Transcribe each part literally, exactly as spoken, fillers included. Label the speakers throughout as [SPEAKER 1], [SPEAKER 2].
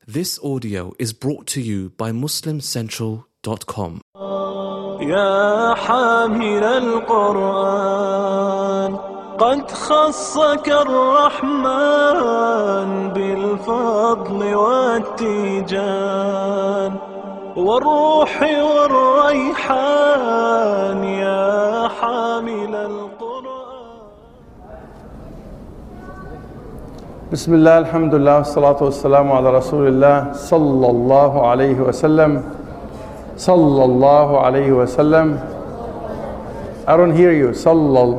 [SPEAKER 1] This audio is brought to you by muslim central dot com.
[SPEAKER 2] يا حامل القرآن قد خصك الرحمن بالفضل والتيجان والروح والريحان يا حامل القرآن.
[SPEAKER 3] بسم الله الحمد لله والصلاة والسلام على رسول الله صلى الله عليه وسلم صلى الله عليه وسلم. I don't hear you. صلى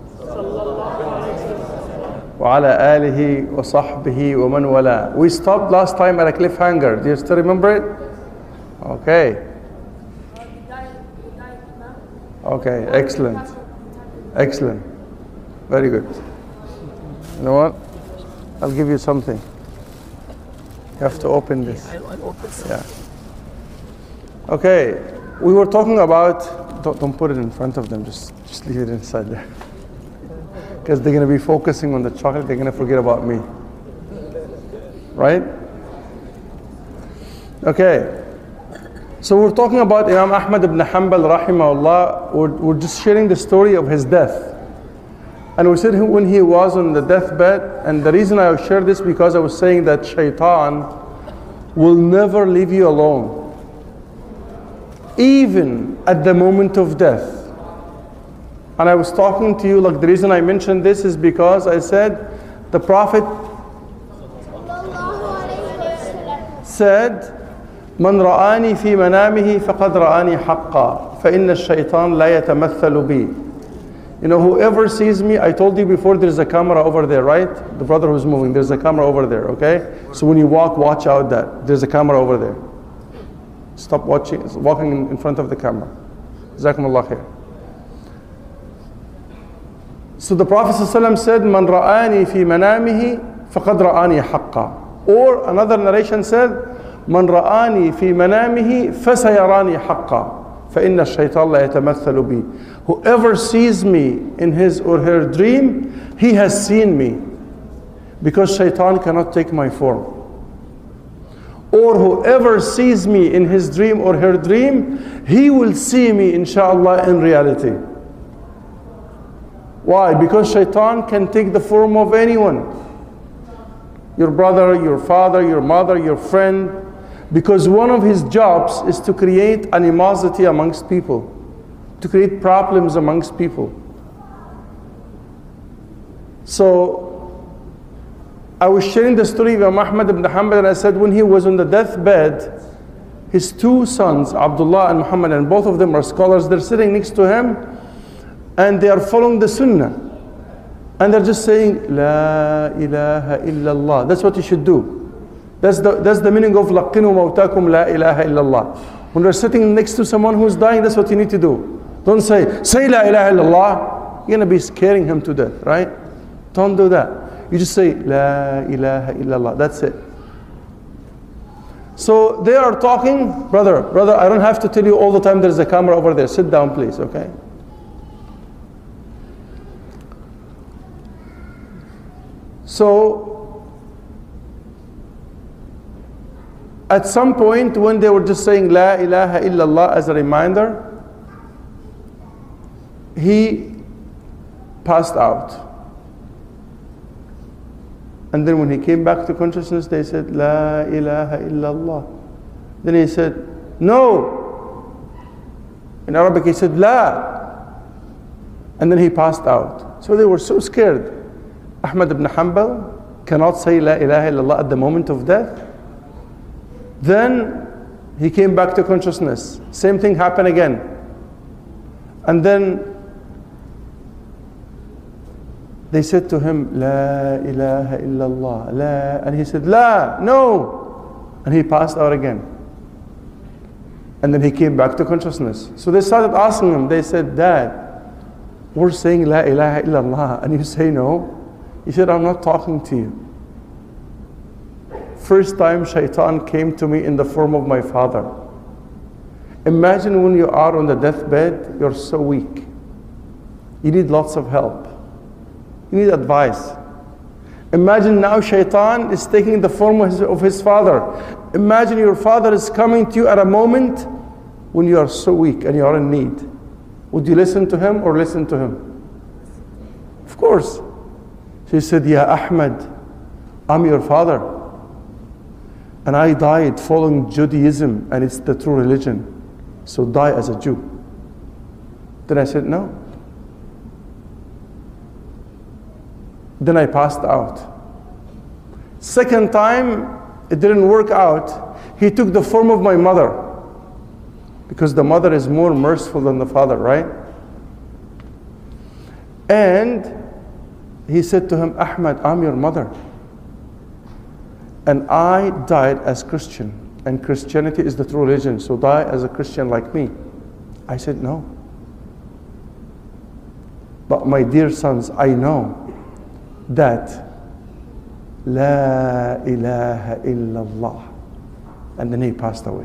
[SPEAKER 3] وعلى آله وصحبه ومن والاه. We stopped last time at a cliffhanger. Do you still remember it? Okay. Okay, excellent. Excellent. Very good. You know what? I'll give you something. You have to open this. Yeah. Okay. We were talking about, don't, don't put it in front of them, just, just leave it inside there. Because they're going to be focusing on the chocolate, they're going to forget about me. Right? Okay. So we're talking about Imam Ahmad ibn Hanbal rahimahullah. We're, we're just sharing the story of his death. And we said when he was on the deathbed, and the reason I share this because I was saying that shaitan will never leave you alone, even at the moment of death. And I was talking to you, like the reason I mentioned this is because I said the Prophet said, "Man ra'ani fi manamihi faqad ra'ani haqqa, fa inna ash-shaytan la yatamathalu bi." You know, whoever sees me, I told you before there's a camera over there, right? The brother who's moving, there's a camera over there, okay? So when you walk, watch out that there's a camera over there. Stop watching, walking in, in front of the camera. Jazakumullah khair. So the Prophet ﷺ said, "Man ra'ani fi manamihi faqad ra'ani haqqa." Or another narration said, "Man ra'ani fi manamihi fasayarani haqqa. فَإِنَّ الشَّيْطَانَ لَا يَتَمَثَّلُ بِي." Whoever sees me in his or her dream, he has seen me, because shaitan cannot take my form. Or whoever sees me in his dream or her dream, he will see me inshallah in reality. Why? Because shaitan can take the form of anyone. Your brother, your father, your mother, your friend. Because one of his jobs is to create animosity amongst people, to create problems amongst people. So, I was sharing the story of Imam Ahmad ibn Hanbal, and I said when he was on the deathbed, his two sons, Abdullah and Muhammad, and both of them are scholars, they're sitting next to him, and they are following the sunnah. And they're just saying, "La ilaha illallah." That's what you should do. That's the, that's the meaning of لَقِّنُوا مَوْتَاكُمْ لَا إِلَهَ إِلَّا اللَّهِ. When you're sitting next to someone who's dying, that's what you need to do. Don't say, "Say La ilaha illallah." You're going to be scaring him to death, right? Don't do that. You just say, "La ilaha illallah." That's it. So they are talking, brother, brother, I don't have to tell you all the time there's a camera over there. Sit down, please, okay? So, at some point when they were just saying La ilaha illallah as a reminder, he passed out. And then when he came back to consciousness, they said La ilaha illallah. Then he said, "No." In Arabic he said La. And then he passed out. So they were so scared. Ahmad ibn Hanbal cannot say La ilaha illallah at the moment of death. Then he came back to consciousness. Same thing happened again. And then they said to him, "La ilaha illallah, la." And he said, "La, no." And he passed out again. And then he came back to consciousness. So they started asking him, they said, "Dad, we're saying La ilaha illallah, and you say no?" He said, "I'm not talking to you. First time shaitan came to me in the form of my father. Imagine when you are on the deathbed, you're so weak. You need lots of help. You need advice. Imagine now shaitan is taking the form of his, of his father. Imagine your father is coming to you at a moment when you are so weak and you are in need. Would you listen to him or listen to him? Of course. So he said, Ya Ahmad, I'm your father. And I died following Judaism, and it's the true religion. So die as a Jew. Then I said, no. Then I passed out. Second time, it didn't work out. He took the form of my mother. Because the mother is more merciful than the father, right? And he said to him, Ahmad, I'm your mother. And I died as Christian. And Christianity is the true religion. So die as a Christian like me. I said, no. But my dear sons, I know that La ilaha illallah. And then he passed away.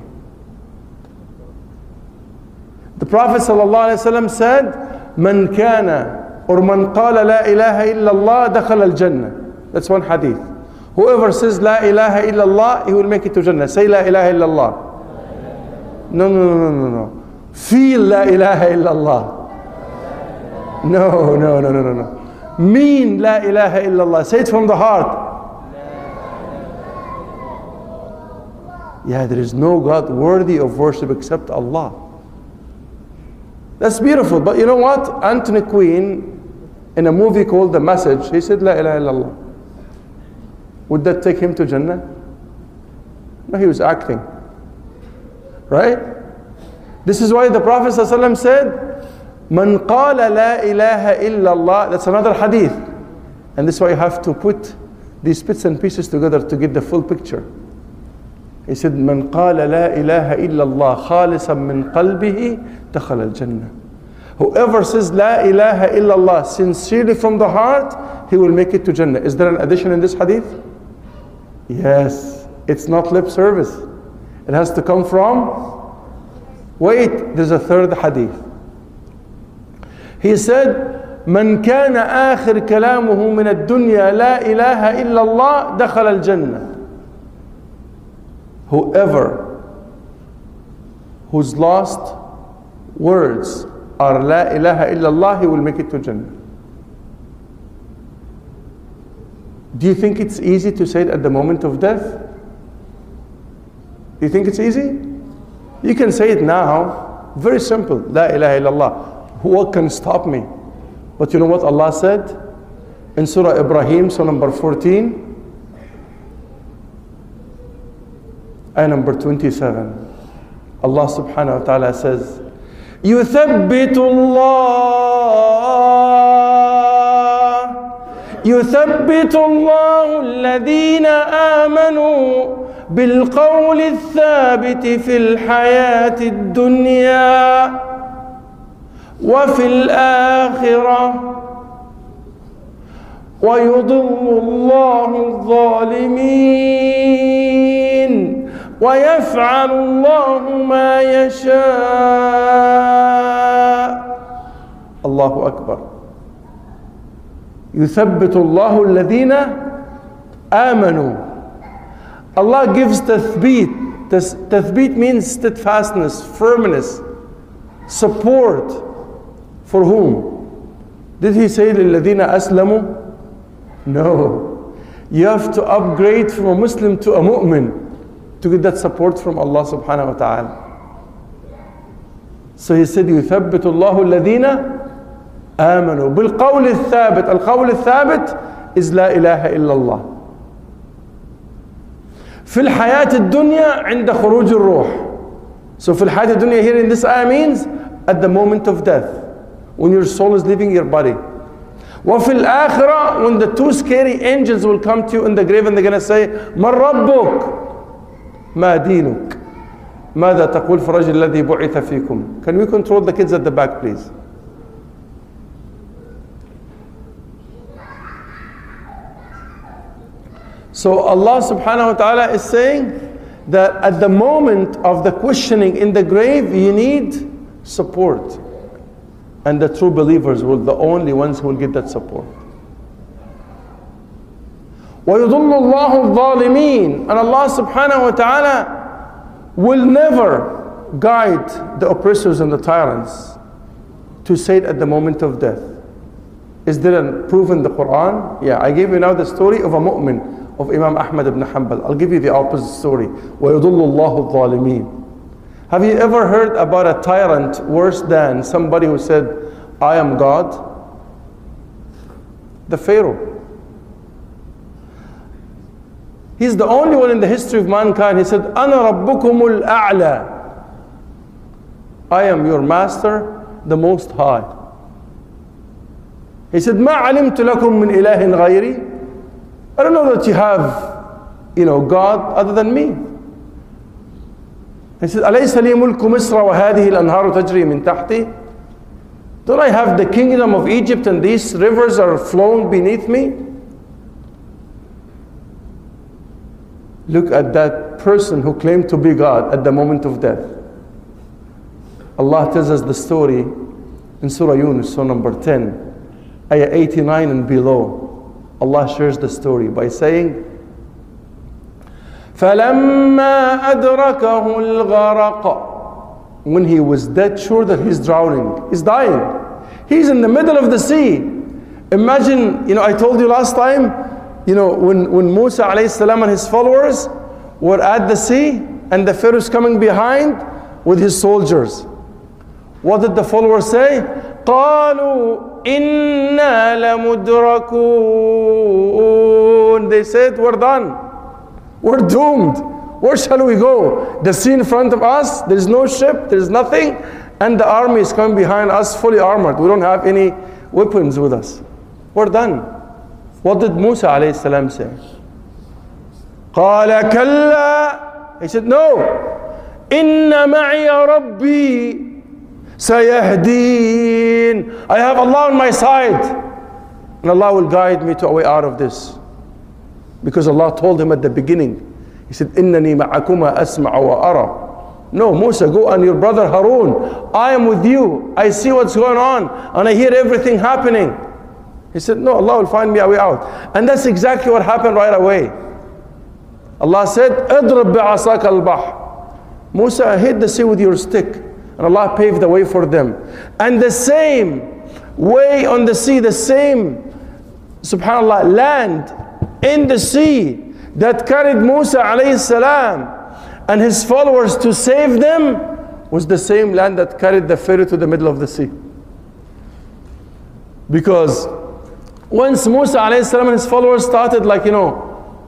[SPEAKER 3] The Prophet ﷺ said, Man kana, or man qala la ilaha illallah, dakhal al-jannah. That's one hadith. Whoever says la ilaha illallah, he will make it to Jannah. Say la ilaha illallah. No, no, no, no, no, no. Feel la ilaha illallah. No, no, no, no, no, no. Mean la ilaha illallah. Say it from the heart. Yeah, there is no God worthy of worship except Allah. That's beautiful. But you know what? Anthony Quinn, in a movie called The Message, he said la ilaha illallah. Would that take him to Jannah? No, he was acting. Right? This is why the Prophet ﷺ said, Man qala la ilaha illallah. That's another hadith. And this is why you have to put these bits and pieces together to get the full picture. He said, Man qala la ilaha illallah khalisan min qalbihi dakhal al-jannah. Whoever says la ilaha illallah sincerely from the heart, he will make it to Jannah. Is there an addition in this hadith? Yes. It's not lip service. It has to come from, wait, there's a third hadith. He said, Man kana akhir kalamuhu min ad-dunya la ilaha illallah dakhal al-jannah. Whoever whose last words are la ilaha illallah, he will make it to Jannah. Do you think it's easy to say it at the moment of death? Do you think it's easy? You can say it now. Very simple. La ilaha illallah. What can stop me? But you know what Allah said? In Surah Ibrahim, Surah number fourteen, ayah number twenty-seven. Allah subhanahu wa ta'ala says, يثبت الله يثبت الله الذين آمنوا بالقول الثابت في الحياة الدنيا وفي الآخرة ويضل الله الظالمين ويفعل الله ما يشاء. الله أكبر. يثبت الله الذين آمنوا. Allah gives tathbeet. Tathbeet means steadfastness, firmness, support. For whom? Did he say لِلَّذِينَ أَسْلَمُوا? No. You have to upgrade from a Muslim to a mu'min to get that support from Allah subhanahu wa ta'ala. So he said, يثبت الله الذين آمنوا بالقول الثابت. القول الثابت is لا إله إلا الله. في الحياة الدنيا عند خروج الروح. So في الحياة الدنيا here in this ayah means at the moment of death, when your soul is leaving your body. وفي الآخرة, when the two scary angels will come to you in the grave and they're going to say, من ربك ما دينك ماذا تقول في الرجل الذي بعث فيكم. Can we control the kids at the back, please? So Allah subhanahu wa ta'ala is saying that at the moment of the questioning in the grave, you need support. And the true believers will be the only ones who will get that support. وَيُضُلُّ اللَّهُ الظَّالِمِينَ. And Allah subhanahu wa ta'ala will never guide the oppressors and the tyrants to say it at the moment of death. Is there a proof in the Quran? Yeah, I gave you now the story of a mu'min, of Imam Ahmad ibn Hanbal. I'll give you the opposite story. وَيُضُلُّ اللَّهُ الظَّالِمِينَ. Have you ever heard about a tyrant worse than somebody who said, I am God? The Pharaoh. He's the only one in the history of mankind. He said, أَنَا رَبُّكُمُ الْأَعْلَى. I am your master, the most high. He said, مَا عَلِمْتُ لَكُم مِّنْ إِلَهٍ غَيْرِي. I don't know that you have, you know, God other than me. He said, أَلَيْسَ لِي مُلْكُ مِصْرَ وَهَذِهِ الْأَنْهَارُ تَجْرِي مِنْ تَحْتِي. Don't I have the kingdom of Egypt and these rivers are flowing beneath me? Look at that person who claimed to be God at the moment of death. Allah tells us the story in Surah Yunus, Surah number ten, ayah eighty-nine and below. Allah shares the story by saying, فَلَمَّا أَدْرَكَهُ الْغَرَقَ. When he was dead sure that he's drowning, he's dying. He's in the middle of the sea. Imagine, you know, I told you last time, you know, when, when Musa alayhi salam and his followers were at the sea and the Pharaoh is coming behind with his soldiers. What did the followers say? قَالُوا إِنَّا لَمُدْرَكُونَ. They said, we're done. We're doomed. Where shall we go? The sea in front of us, there's no ship, there's nothing, and the army is coming behind us fully armored. We don't have any weapons with us. We're done. What did Musa alayhi salam say? قَالَ كَلَّا. He said, no. إِنَّ مَعِيَ رَبِّي سَيَهْدِينَ. I have Allah on my side, and Allah will guide me to a way out of this. Because Allah told him at the beginning, He said, إِنَّنِي مَعَكُمَا أَسْمَعُ وَأَرَى. No, Musa, go and your brother Harun. I am with you. I see what's going on, and I hear everything happening. He said, no, Allah will find me a way out. And that's exactly what happened right away. Allah said, اضرب بعصاك البحر. Musa, hit the sea with your stick. And Allah paved the way for them. And the same way on the sea, the same, subhanAllah, land in the sea that carried Musa alayhi salam and his followers to save them was the same land that carried the Pharaoh to the middle of the sea. Because once Musa alayhi salam and his followers started, like, you know,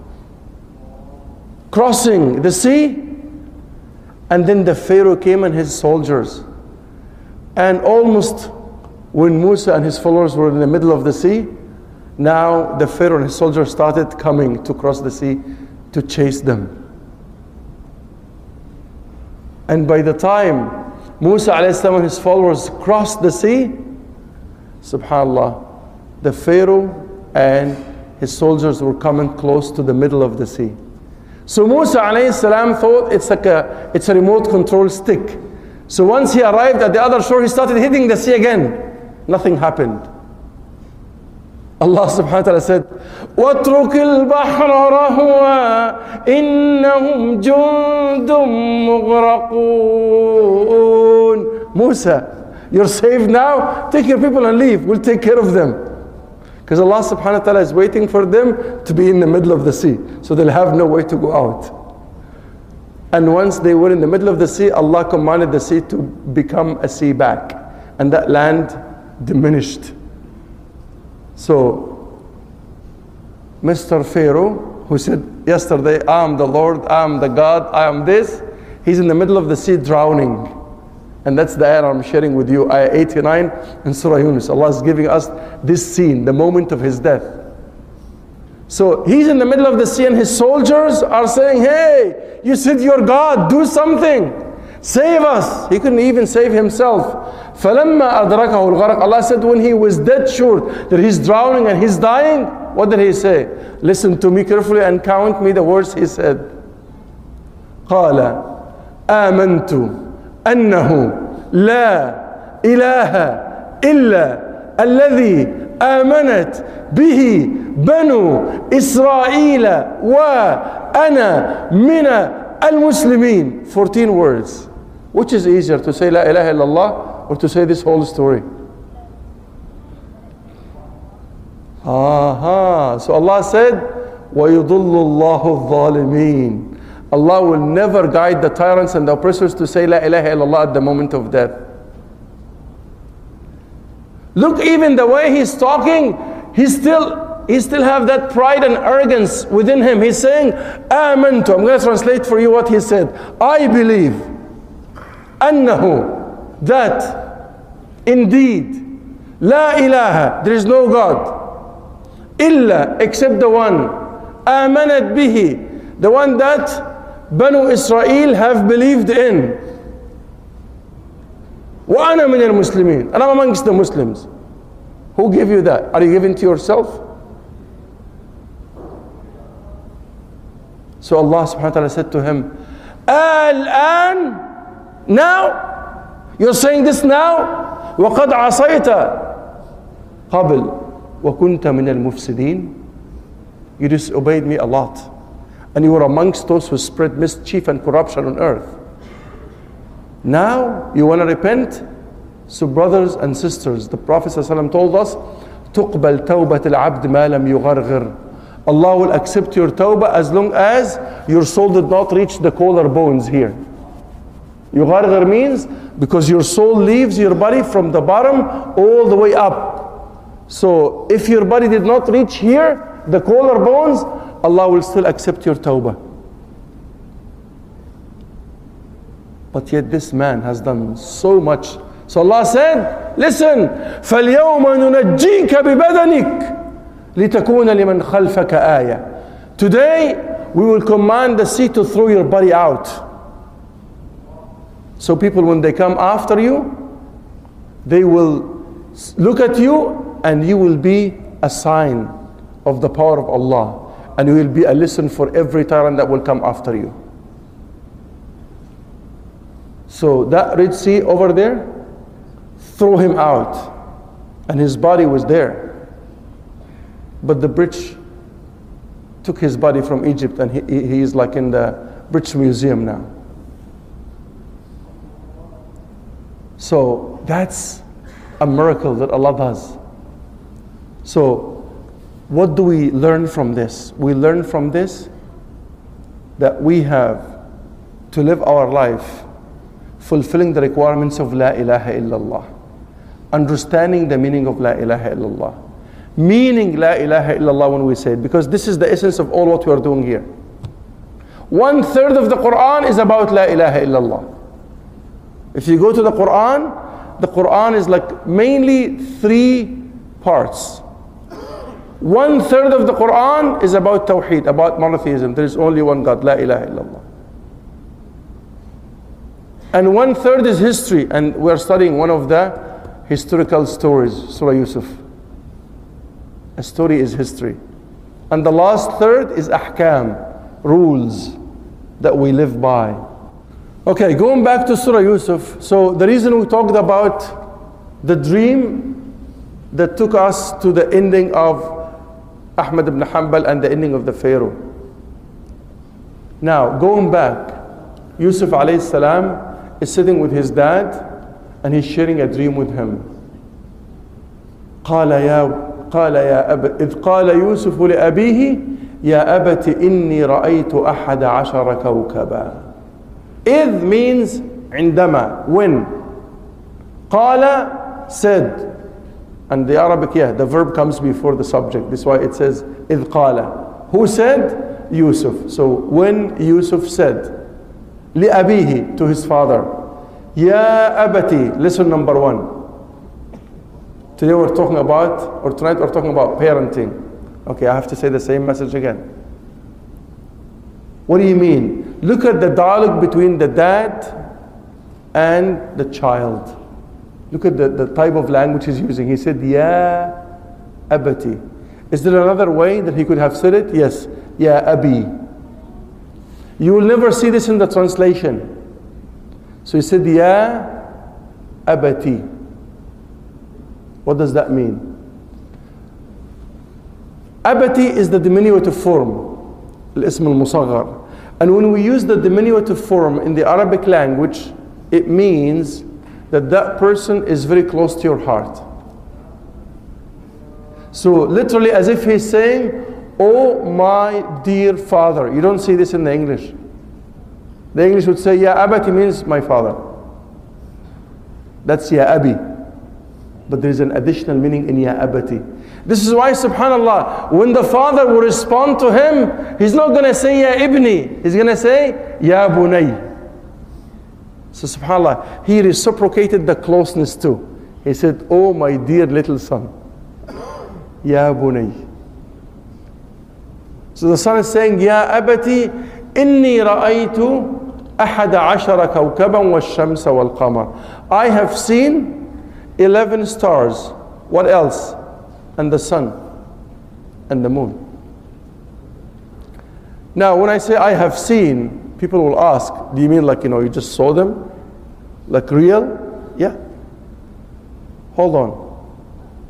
[SPEAKER 3] crossing the sea, and then the Pharaoh came and his soldiers, and almost when Musa and his followers were in the middle of the sea, now the Pharaoh and his soldiers started coming to cross the sea to chase them. And by the time Musa alayhi salam and his followers crossed the sea, subhanAllah, the Pharaoh and his soldiers were coming close to the middle of the sea. So Musa alayhi salam thought it's like a, it's a remote control stick. So once he arrived at the other shore, he started hitting the sea again. Nothing happened. Allah subhanahu wa ta'ala said, وَاتْرُكِ الْبَحْرَ رَهْوًا إِنَّهُمْ جُنْدٌ مُغْرَقُونَ. Musa, you're safe now. Take your people and leave. We'll take care of them. Because Allah subhanahu wa ta'ala is waiting for them to be in the middle of the sea. So they'll have no way to go out. And once they were in the middle of the sea, Allah commanded the sea to become a sea back. And that land diminished. So, Mister Pharaoh, who said yesterday, I am the Lord, I am the God, I am this, he's in the middle of the sea drowning. And that's the ayah I'm sharing with you, ayah eighty-nine in Surah Yunus. Allah is giving us this scene, the moment of his death. So he's in the middle of the sea and his soldiers are saying, hey, you said you're God, do something. Save us. He couldn't even save himself. فَلَمَّا أَدْرَكَهُ الْغَرَقُ. Allah said when he was dead sure that he's drowning and he's dying, what did he say? Listen to me carefully and count me the words he said. قَالَ آمَنْتُ أَنَّهُ لَا إِلَهَ إِلَّا الَّذِي آمنت به بنو إسرائيل وأنا من المسلمين. fourteen words. Which is easier, to say La ilaha illallah or to say this whole story? Aha. So Allah said, وَيُضُلُّ اللَّهُ الظَّالِمِينَ. Allah will never guide the tyrants and the oppressors to say La ilaha illallah at the moment of death. Look, even the way he's talking, he still, he still have that pride and arrogance within him. He's saying, آمنت. I'm going to translate for you what he said. I believe, أنه, that, indeed, La ilaha, there is no God, illa, except the one, آمنت به, the one that Banu Israel have believed in. وَأَنَا مِنَ الْمُسْلِمِينَ, and I'm amongst the Muslims. Who gave you that? Are you giving to yourself? So Allah subhanahu wa ta'ala said to him, Al-an, now? You're saying this now? وَقَدْ عَصَيْتَ قَبْلِ وَكُنْتَ مِنَ الْمُفْسِدِينَ. You disobeyed me a lot, and you were amongst those who spread mischief and corruption on earth. Now you want to repent? So brothers and sisters, the Prophet ﷺ told us, تُقْبَلْ تَوْبَةِ الْعَبْدِ مَا لَمْ يُغَرْغِرْ. Allah will accept your tawbah as long as your soul did not reach the collarbones here. Yugharghir means because your soul leaves your body from the bottom all the way up. So if your body did not reach here, the collarbones, Allah will still accept your tawbah. But yet this man has done so much. So Allah said, listen, فَالْيَوْمَ نُنَجِّيكَ بِبَدَنِكَ لِتَكُونَ لِمَنْ خَلْفَكَ آيَةً. Today, we will command the sea to throw your body out. So people, when they come after you, they will look at you and you will be a sign of the power of Allah. And you will be a lesson for every tyrant that will come after you. So that Red Sea over there, throw him out. And his body was there. But the British took his body from Egypt, and he, he is like in the British Museum now. So that's a miracle that Allah does. So what do we learn from this? We learn from this that we have to live our life fulfilling the requirements of La ilaha illallah, understanding the meaning of La ilaha illallah, meaning La ilaha illallah when we say it, because this is the essence of all what we are doing here. One third of the Quran is about La ilaha illallah. If you go to the Quran, the Quran is like mainly three parts. One third of the Quran is about Tawheed, about monotheism. There is only one God, La ilaha illallah. And one third is history, and we are studying one of the historical stories, Surah Yusuf. A story is history. And the last third is ahkam, rules that we live by. Okay, going back to Surah Yusuf. So the reason we talked about the dream that took us to the ending of Ahmad ibn Hanbal and the ending of the Pharaoh. Now, going back, Yusuf alayhi salam is sitting with his dad and he's sharing a dream with him. قال يا قال يا أب إذ قال يوسف لأبيه يا أبت إني رأيت أحد عشر كوكبا. إذ means عندما, when. قال, said. And the Arabic, yeah, the verb comes before the subject. This is why it says إذ قال. Who said? Yusuf. So when Yusuf said لأبيه, to his father, يا أبتي, lesson number one. Today we're talking about, or tonight we're talking about parenting. Okay, I have to say the same message again. What do you mean? Look at the dialogue between the dad and the child. Look at the, the type of language he's using. He said, Ya abati. Is there another way that he could have said it? Yes. Ya abi. You will never see this in the translation. So he said, Ya abati. What does that mean? Abati is the diminutive form, الاسم المصغر. And when we use the diminutive form in the Arabic language, it means that that person is very close to your heart. So literally as if he's saying, oh my dear father. You don't see this in the English. The English would say, Ya Abati means my father. That's Ya Abi. But there is an additional meaning in Ya Abati. This is why, subhanAllah, when the father will respond to him, he's not going to say Ya Ibni. He's going to say Ya Bunay. So subhanAllah, he reciprocated the closeness too. He said, oh my dear little son. Ya Bunay. So the son is saying, Ya Abati, inni ra'aytu ahada ashara kawkaban wa shamsa wal qamar. I have seen eleven stars. What else? And the sun and the moon. Now when I say I have seen, people will ask, do you mean like, you know, you just saw them? Like real? Yeah. Hold on.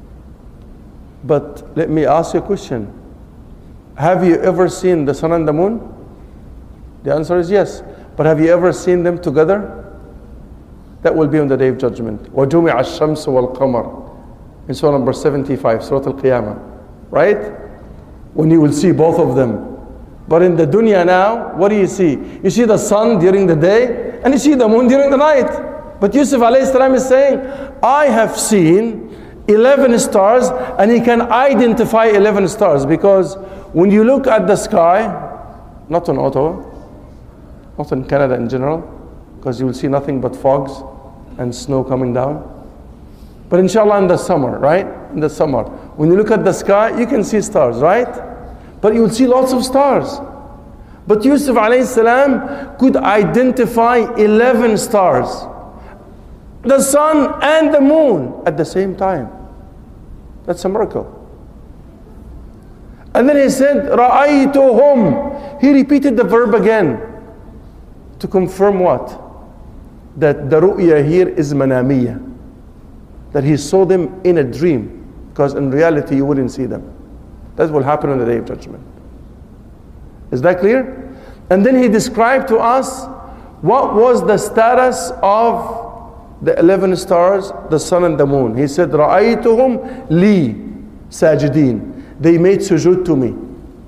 [SPEAKER 3] But let me ask you a question. Have you ever seen the sun and the moon? The answer is yes. But have you ever seen them together? That will be on the day of judgment. وَجُمِعَ الشَّمْسُ وَالْقَمَرُ. In Surah number seventy-five, Surah Al-Qiyamah. Right? When you will see both of them. But in the dunya now, what do you see? You see the sun during the day, and you see the moon during the night. But Yusuf alayhi salam is saying, I have seen eleven stars, and he can identify eleven stars, because when you look at the sky, not in Ottawa, not in Canada in general, because you will see nothing but fogs and snow coming down. But inshallah in the summer, right? In the summer, when you look at the sky, you can see stars, right? But you will see lots of stars. But Yusuf alayhi salam could identify eleven stars, the sun and the moon at the same time. That's a miracle. And then he said, Ra'aytuhum. He repeated the verb again to confirm what? That the ru'ya here is manamiyah. That he saw them in a dream, because in reality you wouldn't see them. That will happen on the day of judgment. Is that clear? And then he described to us what was the status of the eleven stars, the sun and the moon. He said, Ra'aytuhum li sajidin. They made sujood to me.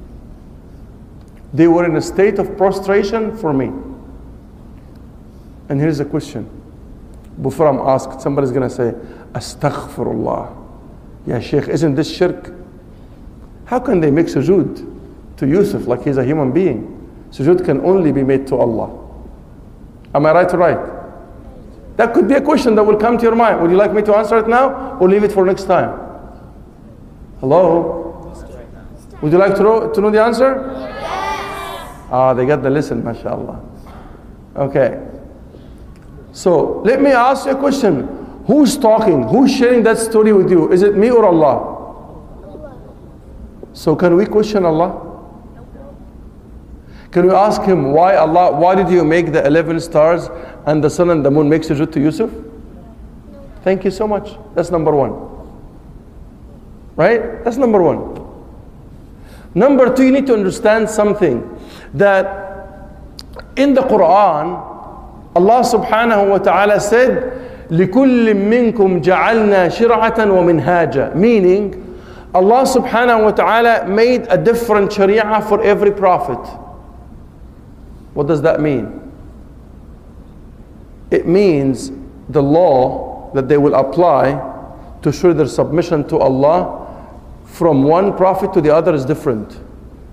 [SPEAKER 3] They were in a state of prostration for me. And here's a question. Before I'm asked, somebody's going to say, Astaghfirullah. Ya Shaykh, isn't this shirk? How can they make sujood to Yusuf like he's a human being? Sujood can only be made to Allah. Am I right or right? That could be a question that will come to your mind. Would you like me to answer it now, or leave it for next time? Hello? Would you like to know, to know the answer? Yes. Ah, they got the lesson, mashallah. Okay. So, let me ask you a question. Who's talking? Who's sharing that story with you? Is it me or Allah? So can we question Allah? Can we ask him, why Allah, why did you make the eleven stars and the sun and the moon make sujood to Yusuf? Thank you so much. That's number one. Right? That's number one. Number two, you need to understand something. That in the Quran, Allah subhanahu wa ta'ala said, لِكُلِّ مِّنْكُمْ جَعَلْنَا شِرْعَةً وَمِنْهَاجًا. Meaning, Allah subhanahu wa ta'ala made a different sharia for every prophet. What does that mean? It means the law that they will apply to show their submission to Allah from one prophet to the other is different.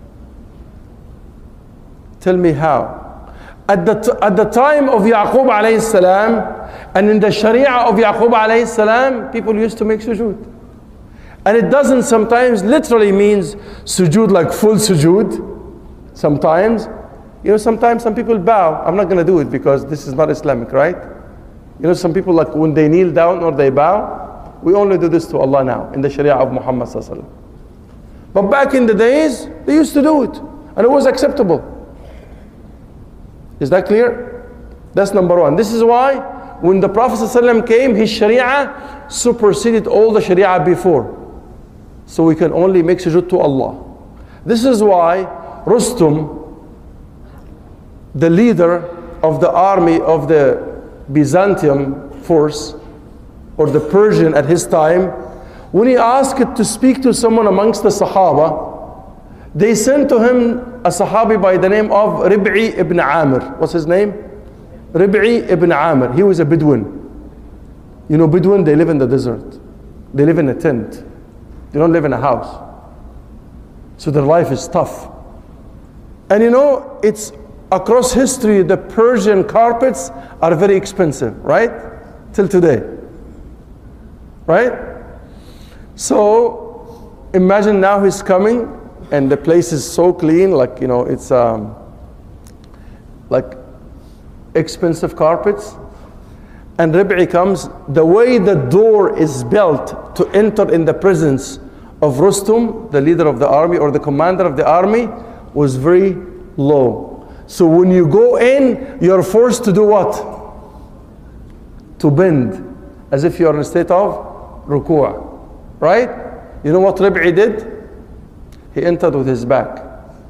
[SPEAKER 3] Tell me how. At the, t- at the time of Yaqub alayhi salam, and in the sharia of Yaqub alayhi salam, people used to make sujood. And it doesn't sometimes literally means sujood like full sujood. Sometimes, you know, sometimes some people bow. I'm not going to do it because this is not Islamic, right? You know, some people, like when they kneel down or they bow, we only do this to Allah now in the sharia of Muhammad sallallahu alaihi wasallam. But back in the days, they used to do it, and it was acceptable. Is that clear? That's number one. This is why when the Prophet ﷺ came, his sharia superseded all the sharia before. So we can only make sujood to Allah. This is why Rustum, the leader of the army of the Byzantium force, or the Persian at his time, when he asked to speak to someone amongst the Sahaba, they sent to him a Sahabi by the name of Rib'i ibn Amir. What's his name? Rib'i ibn Amir. He was a Bedouin. You know, Bedouin, they live in the desert. They live in a tent. They don't live in a house. So their life is tough. And you know, it's across history, the Persian carpets are very expensive, right? Till today. Right? So imagine now he's coming and the place is so clean, like, you know, it's um, like expensive carpets. And Rib'i comes, the way the door is built to enter in the presence of Rustum, the leader of the army or the commander of the army, was very low. So when you go in, you're forced to do what? To bend, as if you're in a state of ruku', right? You know what Rib'i did? He entered with his back.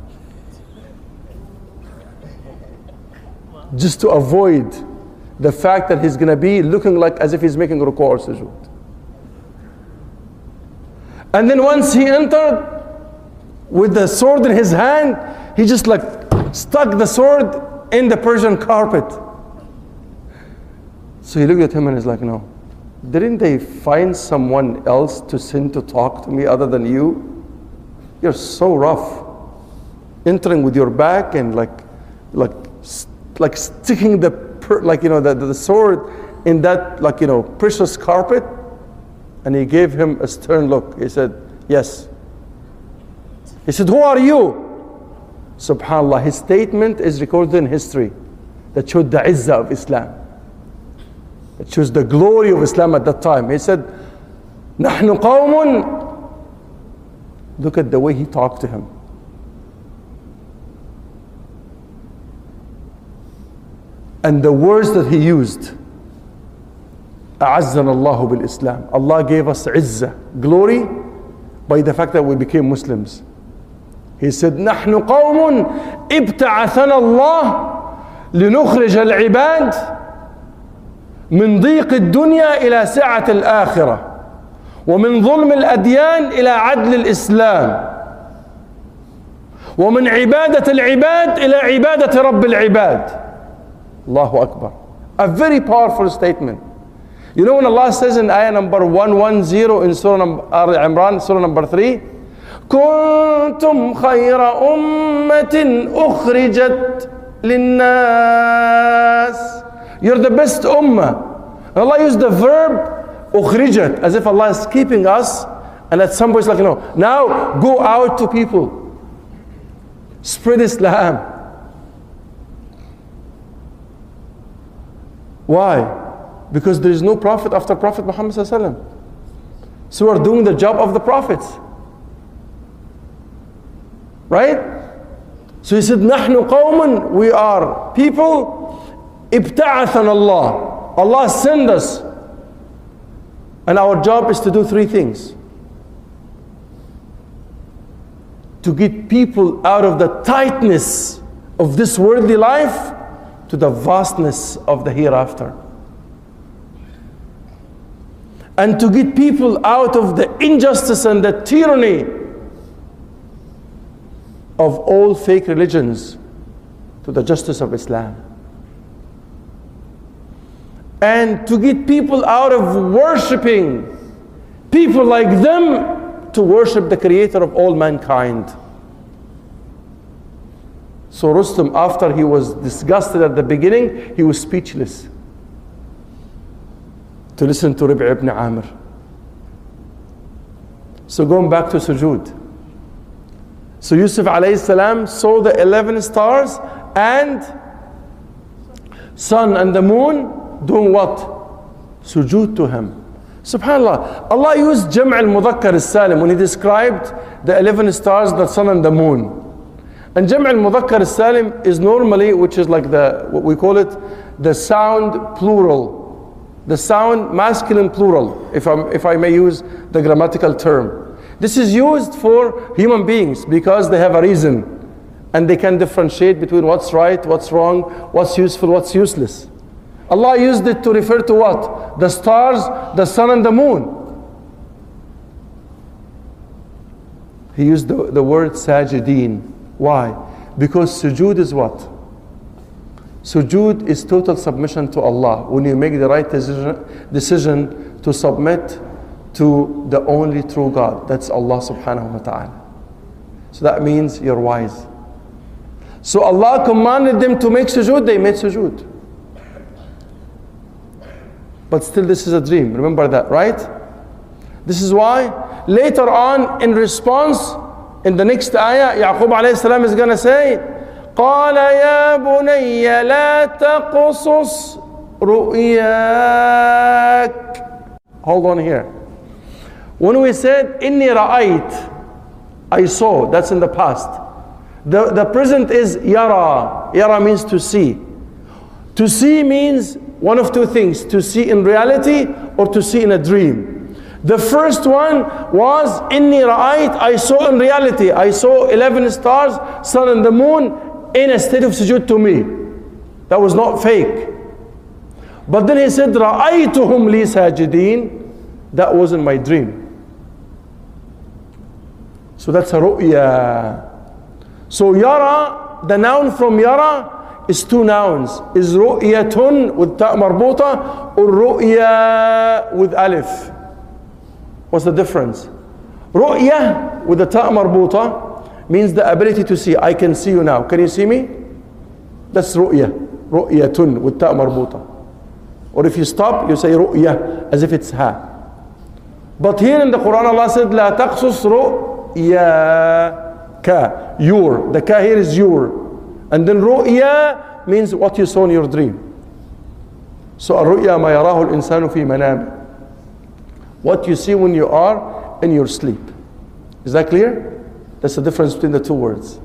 [SPEAKER 3] Just to avoid the fact that he's going to be looking like as if he's making ruku' or sujood. And then once he entered with the sword in his hand, he just like stuck the sword in the Persian carpet. So he looked at him and he's like, no, didn't they find someone else to send to talk to me other than you? You're so rough. Entering with your back and like, like, like sticking the, per, like, you know, the, the sword in that, like, you know, precious carpet. And he gave him a stern look. He said, yes. He said, who are you? SubhanAllah, his statement is recorded in history that showed the izzah of Islam. It shows the glory of Islam at that time. He said, نحن قوم. Look at the way he talked to him. And the words that he used. أعزنا الله بالإسلام. Allah gave us izzah, glory, by the fact that we became Muslims. He said, نحن قوم ابتعثنا الله لنخرج العباد من ضيق الدنيا إلى سعة الآخرة ومن ظلم الأديان إلى عدل الإسلام ومن عبادة العباد إلى عبادة رب العباد. Allahu Akbar. A very powerful statement. You know when Allah says in ayah number one ten in Surah Al-Imran, Surah number three, كنتم خير أمة أخرجت للناس. You're the best ummah. And Allah used the verb أخرجت, as if Allah is keeping us, and at some point it's like, you know, now go out to people. Spread Islam. Why? Because there is no prophet after Prophet Muhammad sallallahu alaihi wasallam. So we're doing the job of the prophets. Right? So he said, نحن قوم, we are people, ابتعثنا Allah. Allah sent us. And our job is to do three things. To get people out of the tightness of this worldly life to the vastness of the hereafter. And to get people out of the injustice and the tyranny of all fake religions to the justice of Islam. And to get people out of worshipping people like them to worship the creator of all mankind. So Rustum, after he was disgusted at the beginning, he was speechless to listen to Rib'i ibn Amir. So going back to sujood. So Yusuf alayhi salam saw the eleven stars and sun and the moon doing what? Sujood to him. SubhanAllah, Allah used Jam' al-Mudhakkar al-Salim when he described the eleven stars, the sun and the moon. And Jam' al-Mudhakkar al-Salim is normally, which is like the, what we call it, the sound plural. The sound masculine plural, if, I'm, if I may use the grammatical term. This is used for human beings because they have a reason and they can differentiate between what's right, what's wrong, what's useful, what's useless. Allah used it to refer to what? The stars, the sun and the moon. He used the, the word sajideen. Why? Because sujood is what? Sujood is total submission to Allah. When you make the right decision, decision to submit to the only true God. That's Allah subhanahu wa ta'ala. So that means you're wise. So Allah commanded them to make sujood, they made sujood. But still this is a dream, remember that, right? This is why later on in response, in the next ayah, Yaqub alayhi salam is going to say, قَالَ يَا بُنَيَّ لَا تَقْصُصْ رُؤْيَاكَ. Hold on here. When we said, إِنِّي رَأَيْت, I saw, that's in the past. The, the present is yara. Yara means to see. To see means one of two things, to see in reality or to see in a dream. The first one was inni ra'ayt, I saw in reality. I saw eleven stars, sun and the moon in a state of sujood to me. That was not fake. But then he said ra'aytuhum li sajideen. That wasn't my dream. So that's a ru'ya. So yara, the noun from yara is two nouns. Is ru'yatun with ta' marbuta or ru'ya with alif. What's the difference? Ru'ya with the ta' marbuta means the ability to see. I can see you now. Can you see me? That's ru'ya. Ru'yatun with ta' marbuta. Or if you stop, you say ru'ya as if it's ha. But here in the Quran Allah said la taqsus ru'ya. Ka, your. The ka here is your. And then ru'ya means what you saw in your dream. So الرؤيا ما يراه الإنسان في منامه. What you see when you are in your sleep. Is that clear? That's the difference between the two words.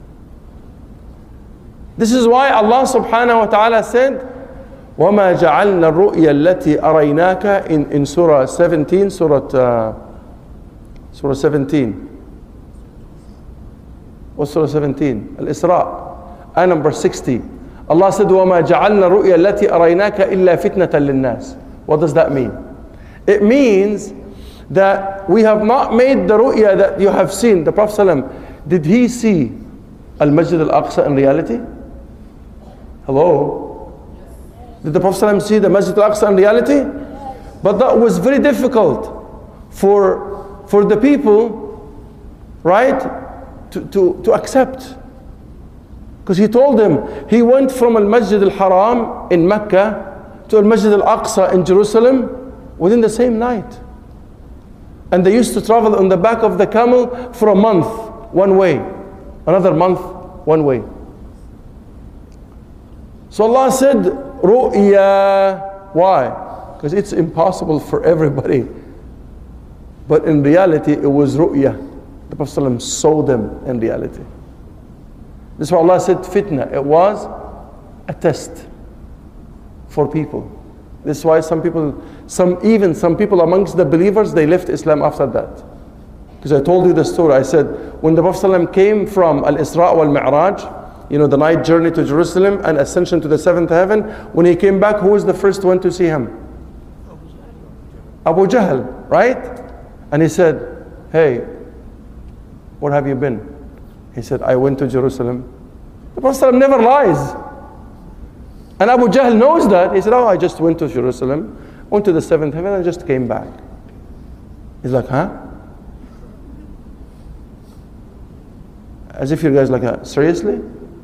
[SPEAKER 3] This is why Allah subhanahu wa ta'ala said وَمَا جَعَلْنَا الرُّؤْيَا الَّتِي أَرَيْنَاكَ in, in Surah seventeen, Surah, uh, Surah seventeen. What's Surah seventeen? Al-Isra. Ayah number sixty. Allah said, وَمَا جَعَلْنَا الرُّؤْيَا الَّتِي أَرَيْنَاكَ إِلَّا فِتْنَةً لِلنَّاسِ. What does that mean? It means that we have not made the ru'ya that you have seen. The Prophet ﷺ, did he see Al-Masjid Al-Aqsa in reality? Hello? Did the Prophet ﷺ see the Masjid Al-Aqsa in reality? But that was very difficult for, for the people, right? To, to, to accept. Because he told them, he went from Al-Masjid Al-Haram in Mecca to Al-Masjid Al-Aqsa in Jerusalem within the same night. And they used to travel on the back of the camel for a month, one way. Another month, one way. So Allah said, ru'ya. Why? Because it's impossible for everybody. But in reality, it was ru'ya. The Prophet ﷺ saw them in reality. This is why Allah said fitna. It was a test for people. This is why some people, some even some people amongst the believers, they left Islam after that. Because I told you the story. I said when the Prophet ﷺ came from Al-Isra wal-Mi'raj, you know, the night journey to Jerusalem and ascension to the seventh heaven, when he came back, who was the first one to see him? Abu Jahl, right? And he said, hey, where have you been? He said, I went to Jerusalem. The Prophet ﷺ never lies. And Abu Jahl knows that. He said, oh, I just went to Jerusalem, went to the seventh heaven and just came back. He's like, huh? As if you guys like, uh, seriously?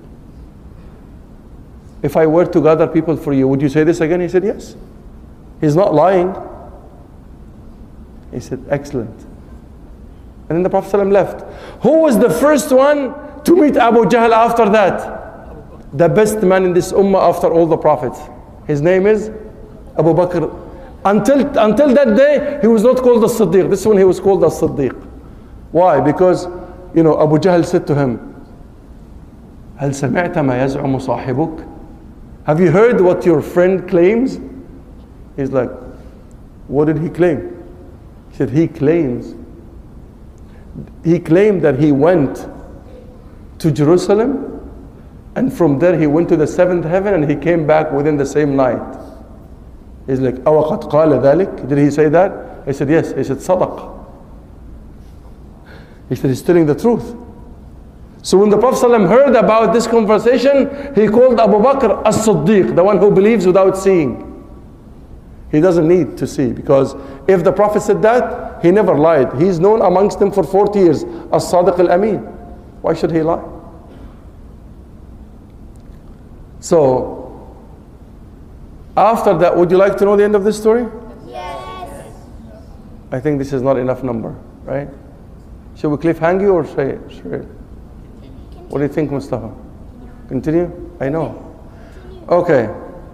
[SPEAKER 3] If I were to gather people for you, would you say this again? He said, yes. He's not lying. He said, excellent. And then the Prophet ﷺ left. Who was the first one to meet Abu Jahl after that? The best man in this ummah after all the prophets. His name is Abu Bakr. Until, until that day, he was not called the Siddiq. This one he was called the Siddiq. Why? Because, you know, Abu Jahl said to him, هل سمعت ما يزعم صاحبك? Have you heard what your friend claims? He's like, what did he claim? He said, he claims he claimed that he went to Jerusalem, and from there he went to the seventh heaven, and he came back within the same night. He's like, أَوَ قَدْ قَالَ ذَلِكَ? Did he say that? I said, yes. He said, صَدَقَ. He said, he's telling the truth. So when the Prophet ﷺ heard about this conversation, he called Abu Bakr as-Siddiq, the one who believes without seeing. He doesn't need to see, because if the Prophet said that, he never lied. He's known amongst them for forty years, as-Sadiq al-Amin. Why should he lie? So, after that, would you like to know the end of this story?
[SPEAKER 4] Yes.
[SPEAKER 3] I think this is not enough number, right? Should we cliffhang you or say it? Sure. What do you think, Mustafa? Continue? I know. Okay.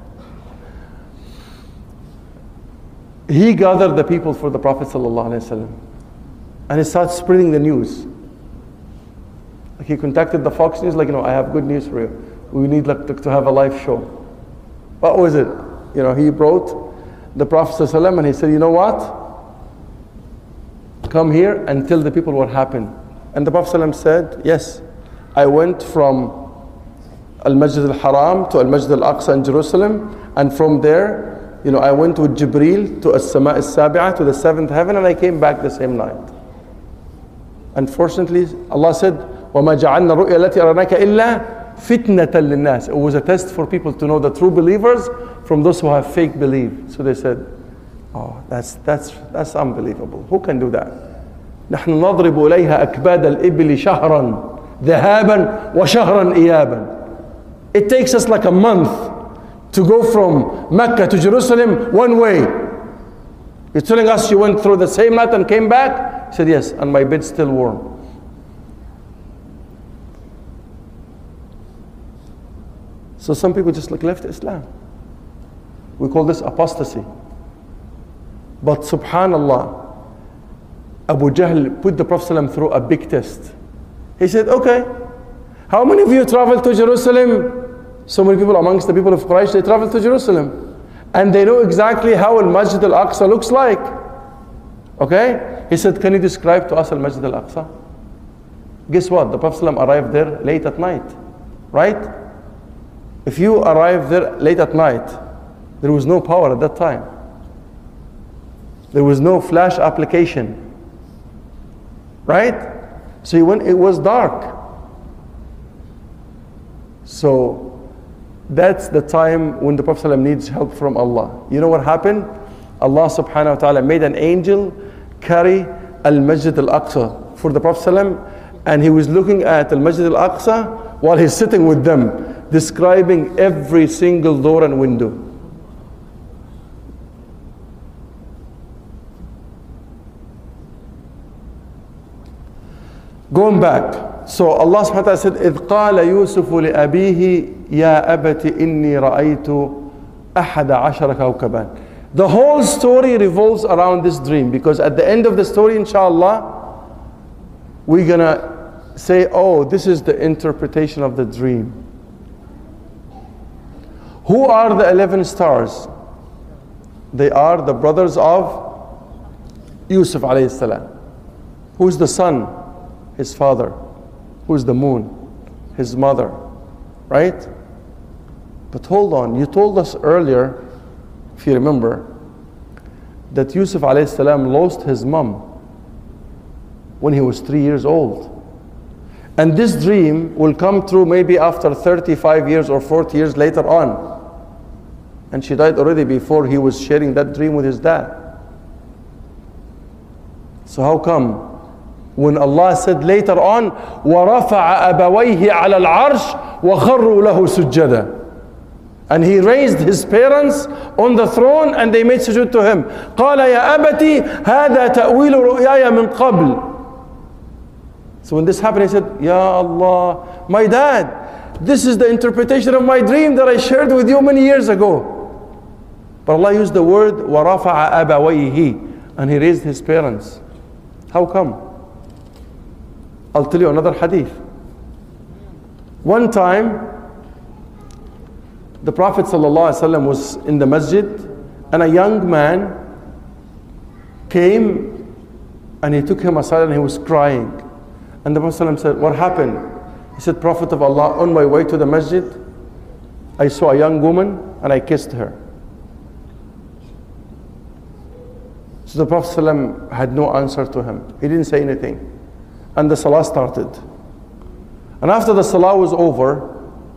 [SPEAKER 3] He gathered the people for the Prophet ﷺ, and he started spreading the news. Like he contacted the Fox News, like, you know, I have good news for you. We need like, to, to have a live show. What was it? You know, he wrote the Prophet ﷺ, and he said, you know what? Come here and tell the people what happened. And the Prophet ﷺ said, yes, I went from Al-Masjid al-Haram to Al-Masjid al-Aqsa in Jerusalem, and from there, you know, I went with Jibreel to As-Sama' al-Sabi'ah, to the seventh heaven, and I came back the same night. Unfortunately, Allah said, وَمَا جَعَلْنَا الرُّؤْيَا الَّتِي أَرَنَاكَ إِلَّا فِتْنَةً لِلنَّاسِ. It was a test for people to know the true believers from those who have fake belief. So they said, oh, that's, that's, that's unbelievable. Who can do that? نحن نضرب إليها أكباد الإبل شهرا ذهابا وشهرا إيابا. It takes us like a month to go from Mecca to Jerusalem one way. You're telling us you went through the same night and came back? He said, yes, and my bed's still warm. So some people just like left Islam. We call this apostasy. But subhanallah, Abu Jahl put the Prophet ﷺ through a big test. He said, okay, how many of you traveled to Jerusalem? So many people amongst the people of Quraysh, they traveled to Jerusalem. And they know exactly how Al-Masjid al-Aqsa looks like. Okay? He said, can you describe to us Al-Masjid al-Aqsa? Guess what? The Prophet ﷺ arrived there late at night. Right? If you arrive there late at night, there was no power at that time. There was no flash application. Right? So when it was dark. So that's the time when the Prophet ﷺ needs help from Allah. You know what happened? Allah subhanahu wa ta'ala made an angel carry Al-Masjid al-Aqsa for the Prophet ﷺ, and he was looking at Al-Masjid al-Aqsa while he's sitting with them, describing every single door and window. Going back, so Allah subhanahu wa ta'ala said, إِذْ قَالَ يُوسُفُ لِأَبِيهِ يَا أَبَتِ إِنِّي رَأَيْتُ أَحَدَ عَشَرَ كَوْكَبًا. The whole story revolves around this dream, because at the end of the story, inshallah, we're gonna say, oh, this is the interpretation of the dream. Who are the eleven stars? They are the brothers of Yusuf alayhi salam. Who's the sun? His father. Who's the moon? His mother. Right? But hold on, you told us earlier, if you remember, that Yusuf alayhi salam lost his mom when he was three years old. And this dream will come true maybe after thirty-five years or forty years later on. And she died already before he was sharing that dream with his dad. So how come when Allah said later on, وَرَفَعَ أَبَوَيْهِ عَلَى الْعَرْشِ وَخَرُّوا لَهُ سُجَّدًا, and he raised his parents on the throne and they made sujood to him. قَالَ يَا أَبَتِي هَذَا تَأْوِيلُ رُؤْيَايَ مِنْ قَبْلِ. So when this happened, he said, Ya Allah, my dad, this is the interpretation of my dream that I shared with you many years ago. But Allah used the word وَرَفَعَ أَبَوَيْهِ, and he raised his parents. How come? I'll tell you another hadith. One time, the Prophet ﷺ was in the masjid, and a young man came And he took him aside and he was crying. And the Prophet said, what happened? He said, Prophet of Allah, on my way to the masjid, I saw a young woman and I kissed her. So the Prophet ﷺ had no answer to him. He didn't say anything. And the salah started. And after the salah was over,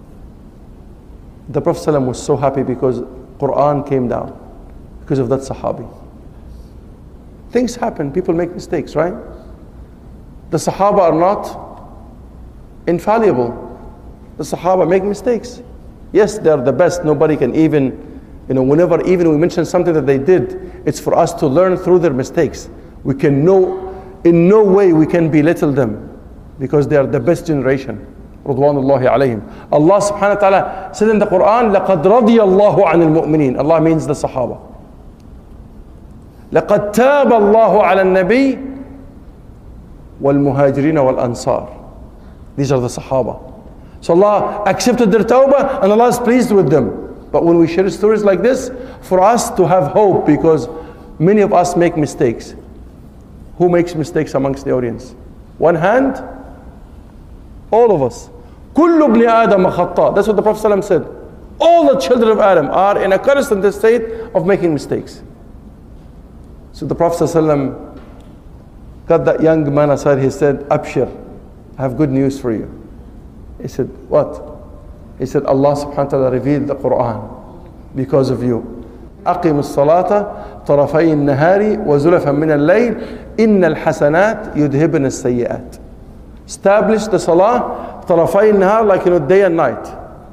[SPEAKER 3] the Prophet ﷺ was so happy because Quran came down because of that Sahabi. Things happen, people make mistakes, right? The Sahaba are not infallible. The Sahaba make mistakes. Yes, they're the best. Nobody can even, you know, whenever even we mention something that they did, it's for us to learn through their mistakes. We can know, in no way we can belittle them because they are the best generation. Ridwanullahi alayhim. Allah subhanahu wa ta'ala said in the Quran, لَقَدْ رَضِيَ اللَّهُ عَنِ الْمُؤْمِنِينَ. Allah means the Sahaba. لَقَدْ تَابَ اللَّهُ عَلَى النَّبِيِّ وَالْمُهَاجِرِينَ وَالْأَنصَارِ. These are the Sahaba. So Allah accepted their tawbah and Allah is pleased with them. But when we share stories like this, for us to have hope, because many of us make mistakes. Who makes mistakes amongst the audience? One hand? All of us. كُلُّ ابْنِ آدَمَ خَطَّاء. That's what the Prophet ﷺ said. All the children of Adam are in a constant state of making mistakes. So the Prophet ﷺ got that young man aside. He said, Abshir, I have good news for you. He said, what? He said, Allah subhanahu wa ta'ala revealed the Quran because of you. أقم الصلاة طرفي النهار وزلفا من الليل إن الحسنات يذهبن السيئات. Establish the salah طرفي النهار, like, you know, day and night.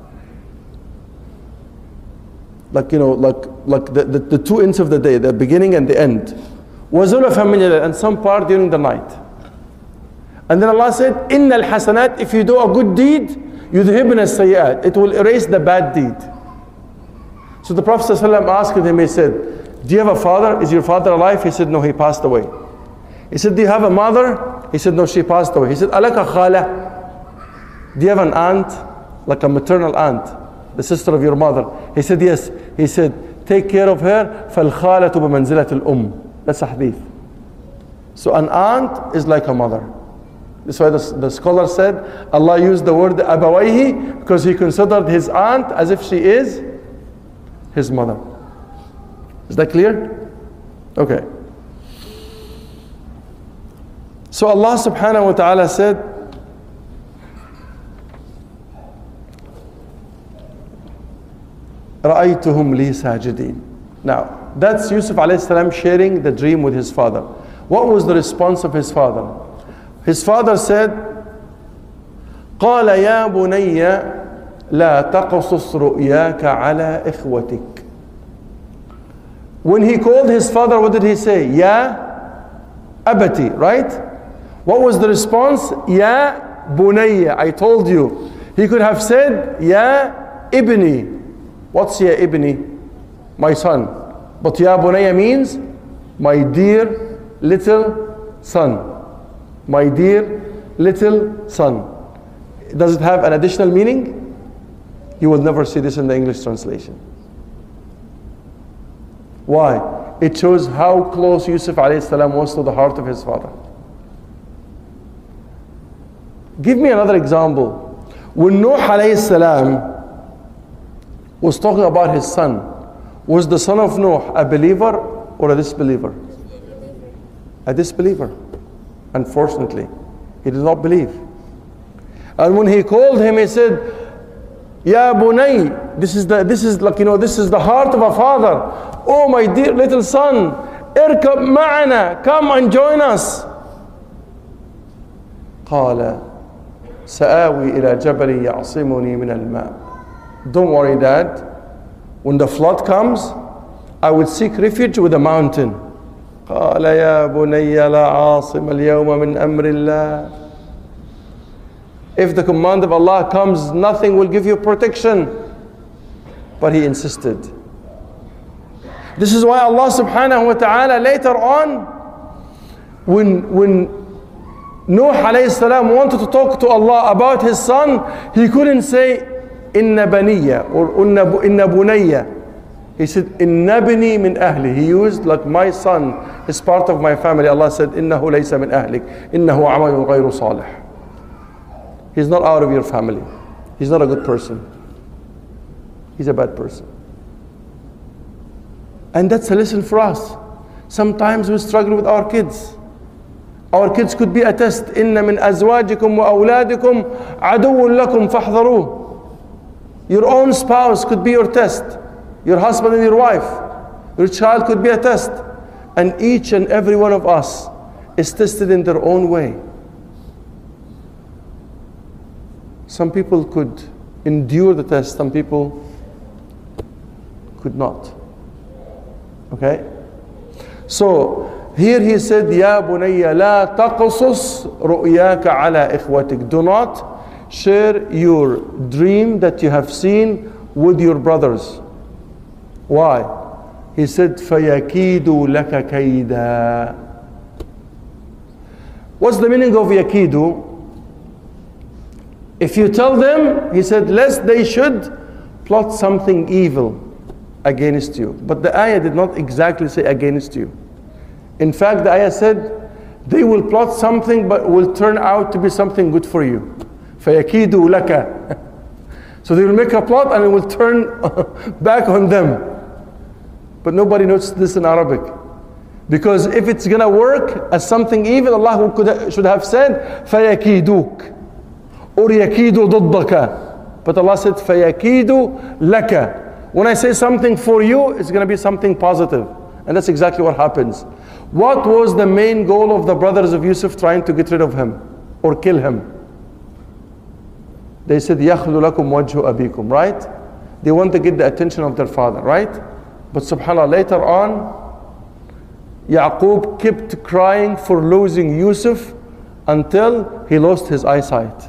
[SPEAKER 3] Like, you know, like, like the, the, the two ends of the day, the beginning and the end. وزلفا من الليل, and some part during the night. And then Allah said, إن الحسنات, if you do a good deed, يذهبن السيئات, it will erase the bad deed. So the Prophet ﷺ asked him, he said, do you have a father? Is your father alive? He said, no, he passed away. He said, do you have a mother? He said, no, she passed away. He said, alaka khala? Do you have an aunt, like a maternal aunt, the sister of your mother? He said, yes. He said, take care of her. فَالْخَالَةُ بِمَنْزِلَةِ الْأُمِّ. That's a hadith. So an aunt is like a mother. That's why the, the scholar said, Allah used the word abawayhi because he considered his aunt as if she is his mother. Is that clear? Okay. So Allah subhanahu wa ta'ala said, رَأَيْتُهُمْ لِي سَاجِدِينَ. Now, that's Yusuf alayhi salam sharing the dream with his father. What was the response of his father? His father said, قَالَ يَا بُنَيَّ لا تقصص رؤياك على إخوتك. When he called his father, what did he say? Ya abati, right? What was the response? Ya bunayya, I told you. He could have said, Ya ibni. What's ya ibni? My son. But ya bunayya means, my dear little son. My dear little son. Does it have an additional meaning? You will never see this in the English translation. Why? It shows how close Yusuf alayhi salam was to the heart of his father. Give me another example. When Nuh alayhi salam was talking about his son, was the son of Nuh a believer or a disbeliever? A disbeliever. Unfortunately, he did not believe. And when he called him, he said, Ya bunay, this is the this is like, you know, this is the heart of a father. Oh my dear little son, irkab ma'ana, come and join us. قال سآوي إلى جبل يعصمني من الماء. Don't worry, Dad. When the flood comes, I will seek refuge with a mountain. قال يا بني لا عاصم اليوم من أمر الله. If the command of Allah comes, nothing will give you protection. But he insisted. This is why Allah subhanahu wa ta'ala later on, when, when Nuh alayhi salam wanted to talk to Allah about his son, he couldn't say, Inna baniya or Inna bunayya. He said, Inna bini min ahli. He used like my son is part of my family. Allah said, Innahu laysa min ahlik. Innahu amalun ghayru salih. He's not out of your family. He's not a good person. He's a bad person. And that's a lesson for us. Sometimes we struggle with our kids. Our kids could be a test. Inna min azwajikum wa awladikum aduwwun lakum fahdharuh. Your own spouse could be your test. Your husband and your wife. Your child could be a test. And each and every one of us is tested in their own way. Some people could endure the test. Some people could not. Okay? So, here he said, Ya bunayya la taqsus ru'yaka ala ikhwatik. Do not share your dream that you have seen with your brothers. Why? He said, فَيَكِيدُ لَكَ كَيْدًا. What's the meaning of yakidu? If you tell them, he said, lest they should plot something evil against you. But the ayah did not exactly say against you. In fact, the ayah said, they will plot something but will turn out to be something good for you. فَيَكِيدُ لَكَ. So they will make a plot and it will turn back on them. But nobody knows this in Arabic. Because if it's going to work as something evil, Allah could, should have said, فَيَكِيدُوك. Or يَكِيدُ ضُدَّكَ. But Allah said, فَيَكِيدُ لَكَ. When I say something for you, it's going to be something positive. And that's exactly what happens. What was the main goal of the brothers of Yusuf trying to get rid of him or kill him? They said, يَخْلُ لَكُمْ وَجْهُ أَبِيكُمْ. Right? They want to get the attention of their father. Right? But subhanAllah, later on, Yaqub kept crying for losing Yusuf until he lost his eyesight.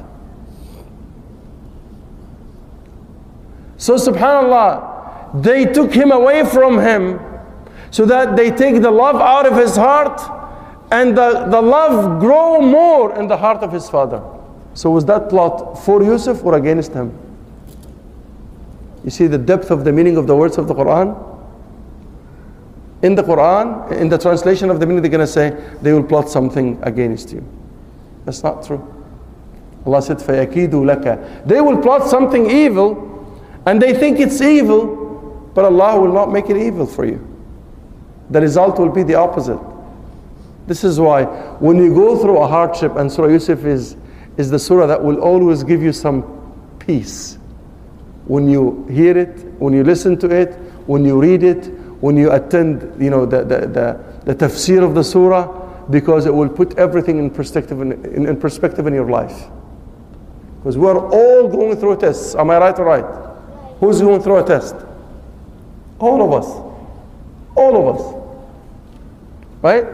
[SPEAKER 3] So subhanAllah, they took him away from him so that they take the love out of his heart and the, the love grow more in the heart of his father. So was that plot for Yusuf or against him? You see the depth of the meaning of the words of the Quran? In the Quran, in the translation of the meaning, they're going to say, they will plot something against you. That's not true. Allah said, فَيَكِيدُ لَكَ. They will plot something evil, and they think it's evil, but Allah will not make it evil for you. The result will be the opposite. This is why, when you go through a hardship, and Surah Yusuf is, is the surah that will always give you some peace. When you hear it, when you listen to it, when you read it, when you attend, you know, the, the, the, the tafsir of the surah, because it will put everything in perspective in, in, in perspective in your life. Because we are all going through a test. Am I right or right? Who's going through a test? All of us. All of us. Right?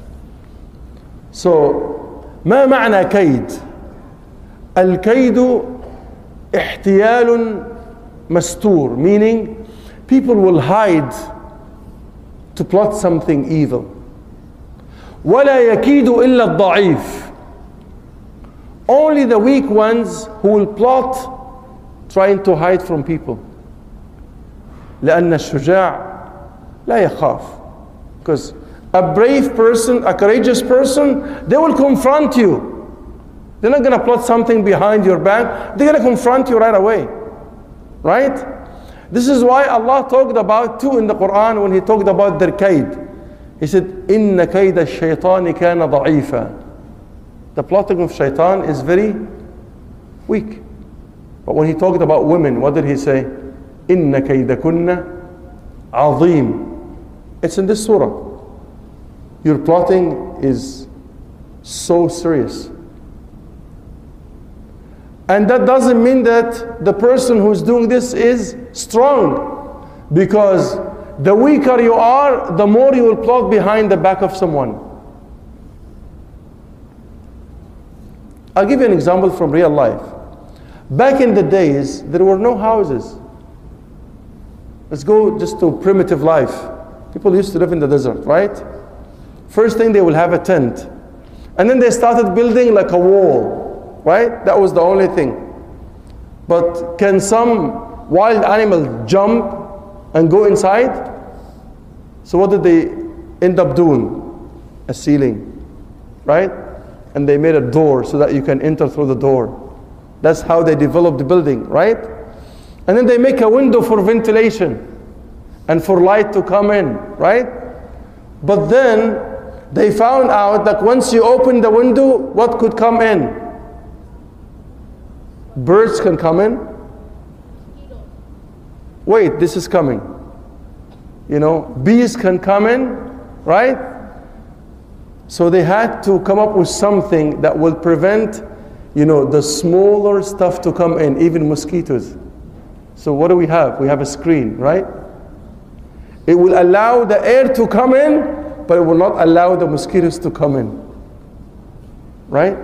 [SPEAKER 3] So, ما معنى كيد؟ الكيد احتيال مستور, meaning people will hide to plot something evil. وَلَا يَكِيدُ إِلَّا الضَّعِيفُ. Only the weak ones who will plot trying to hide from people. لأن الشجاع لا يخاف. Because a brave person, a courageous person, they will confront you. They're not going to plot something behind your back. They're going to confront you right away. Right? This is why Allah talked about too in the Quran when He talked about their kaid. He said, إِنَّ كَيْدَ الشَّيْطَانِ كَانَ ضَعِيفًا. The plotting of shaitan is very weak. But when He talked about women, what did He say? إِنَّ كَيْدَكُنَّ عَظِيمٌ. It's in this surah. Your plotting is so serious. And that doesn't mean that the person who's doing this is strong. Because the weaker you are, the more you will plot behind the back of someone. I'll give you an example from real life. Back in the days, there were no houses. Let's go just to primitive life. People used to live in the desert, right? First thing, they will have a tent. And then they started building like a wall, right? That was the only thing. But can some wild animal jump and go inside? So what did they end up doing? A ceiling, right? And they made a door so that you can enter through the door. That's how they developed the building, right? And then they make a window for ventilation and for light to come in, right? But then they found out that once you open the window, what could come in? Birds can come in. Wait, this is coming. You know, bees can come in, right? So they had to come up with something that will prevent, you know, the smaller stuff to come in, even mosquitoes. So what do we have? We have a screen, right? It will allow the air to come in, but it will not allow the mosquitoes to come in, right?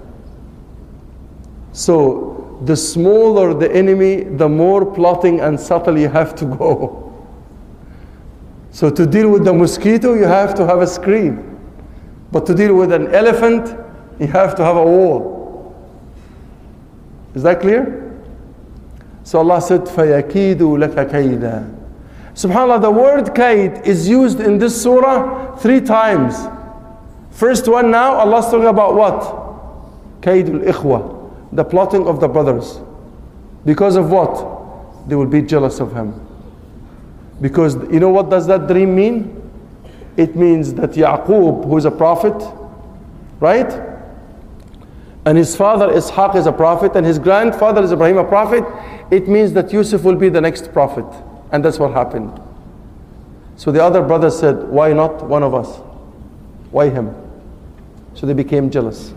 [SPEAKER 3] So the smaller the enemy, the more plotting and subtle you have to go. So to deal with the mosquito, you have to have a screen. But to deal with an elephant, you have to have a wall. Is that clear? So Allah said, فَيَكِيدُ لَكَ كَيْدًا. SubhanAllah, the word kaid is used in this surah three times. First one now, Allah's talking about what? Kaidul ikhwa, the plotting of the brothers. Because of what? They will be jealous of him. Because you know what does that dream mean? It means that Yaqub, who is a prophet, right? And his father Ishaq is a prophet, and his grandfather is Ibrahim a prophet. It means that Yusuf will be the next prophet. And that's what happened. So the other brothers said, why not one of us? Why him? So they became jealous.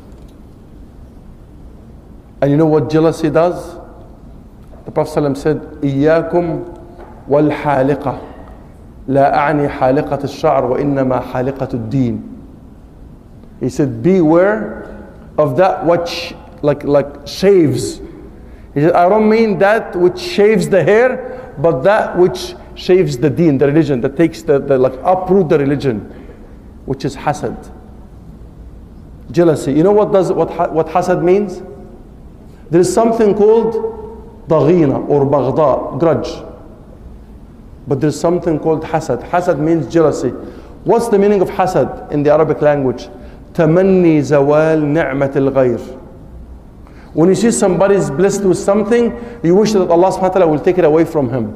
[SPEAKER 3] And you know what jealousy does? The Prophet ﷺ said, إِيَّاكُمْ وَالْحَالِقَةِ لا أعني حالقة الشعر وإنما حالقة الدين. He said, beware of that which like like shaves. He said, I don't mean that which shaves the hair, but that which shaves the deen, the religion, that takes the, the like uproot the religion, which is hasad. Jealousy. You know what does what what hasad means? There is something called daghina or baghda, grudge. But there's something called hasad. Hasad means jealousy. What's the meaning of hasad in the Arabic language? Tamanni zawal ni'mat al-ghayr. When you see somebody is blessed with something, you wish that Allah subhanahu wa ta'ala will take it away from him.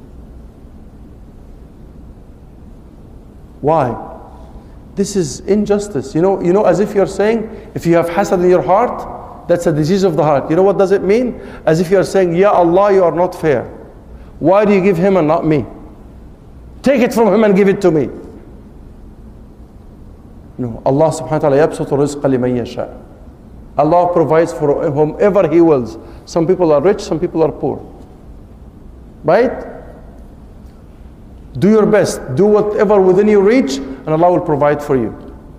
[SPEAKER 3] Why? This is injustice. You know, you know, as if you're saying, if you have hasad in your heart, that's a disease of the heart. You know what does it mean? As if you're saying, Ya Allah, you are not fair. Why do you give him and not me? Take it from him and give it to me. No, Allah subhanahu wa ta'ala yabsutu rizqa liman yasha. Allah provides for whomever He wills. Some people are rich, some people are poor. Right? Do your best. Do whatever within your reach, and Allah will provide for you.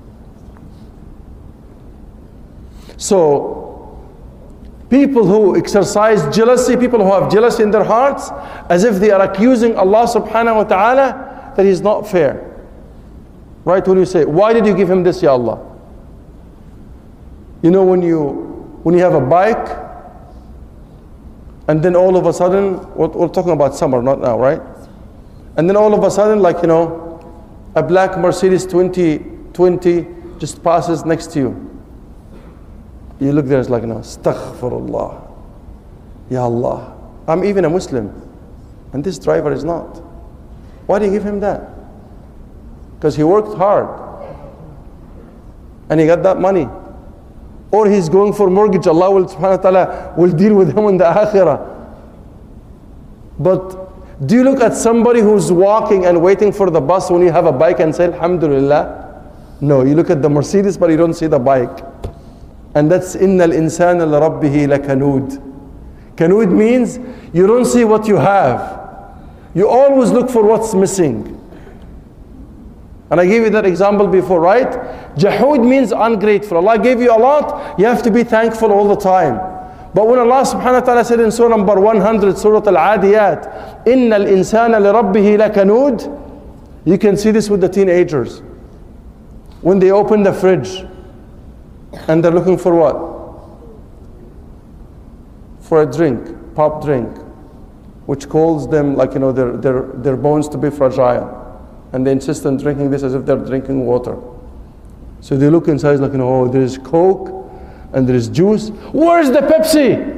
[SPEAKER 3] So, people who exercise jealousy, people who have jealousy in their hearts, as if they are accusing Allah subhanahu wa ta'ala that He's not fair. Right? When you say, why did you give him this, Ya Allah? You know, when you when you have a bike, and then all of a sudden, we're, we're talking about summer, not now, right? And then all of a sudden, like, you know, a black Mercedes twenty twenty just passes next to you. You look there, it's like, no, astaghfirullah. Ya Allah, I'm even a Muslim, and this driver is not. Why do you give him that? Because he worked hard and he got that money. Or he's going for mortgage, Allah will subhanahu wa ta'ala will deal with him in the akhirah. But do you look at somebody who's walking and waiting for the bus when you have a bike and say alhamdulillah? No, you look at the Mercedes but you don't see the bike. And that's innal insana li rabbihi lakanud. Kanud means you don't see what you have. You always look for what's missing. And I gave you that example before, right? Jahud means ungrateful. Allah gave you a lot, you have to be thankful all the time. But when Allah subhanahu wa ta'ala said in surah number one hundred, Surah Al-Adiyat, إِنَّ الْإِنسَانَ لِرَبِّهِ لَكَنُودٍ, you can see this with the teenagers. When they open the fridge, and they're looking for what? For a drink, pop drink. which calls them like, you know, their, their, their bones to be fragile. And they insist on drinking this as if they're drinking water. So they look inside like, you know, oh, there is Coke and there is juice. Where's the Pepsi?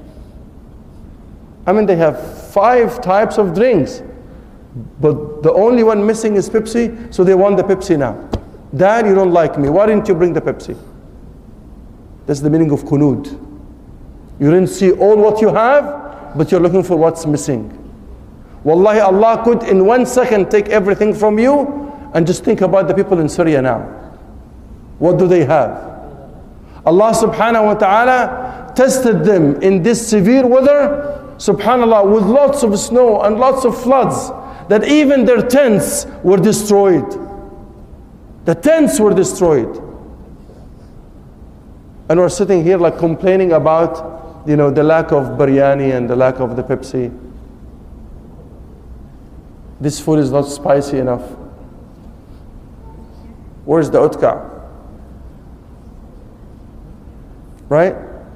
[SPEAKER 3] I mean, they have five types of drinks, but the only one missing is Pepsi, so they want the Pepsi now. Dad, you don't like me. Why didn't you bring the Pepsi? That's the meaning of kunud. You didn't see all what you have, but you're looking for what's missing. Wallahi, Allah could in one second take everything from you and just think about the people in Syria now. What do they have? Allah subhanahu wa ta'ala tested them in this severe weather, subhanallah, with lots of snow and lots of floods, that even their tents were destroyed. The tents were destroyed. And we're sitting here like complaining about, you know, the lack of biryani and the lack of the Pepsi. This food is not spicy enough. Where's the utka? Right?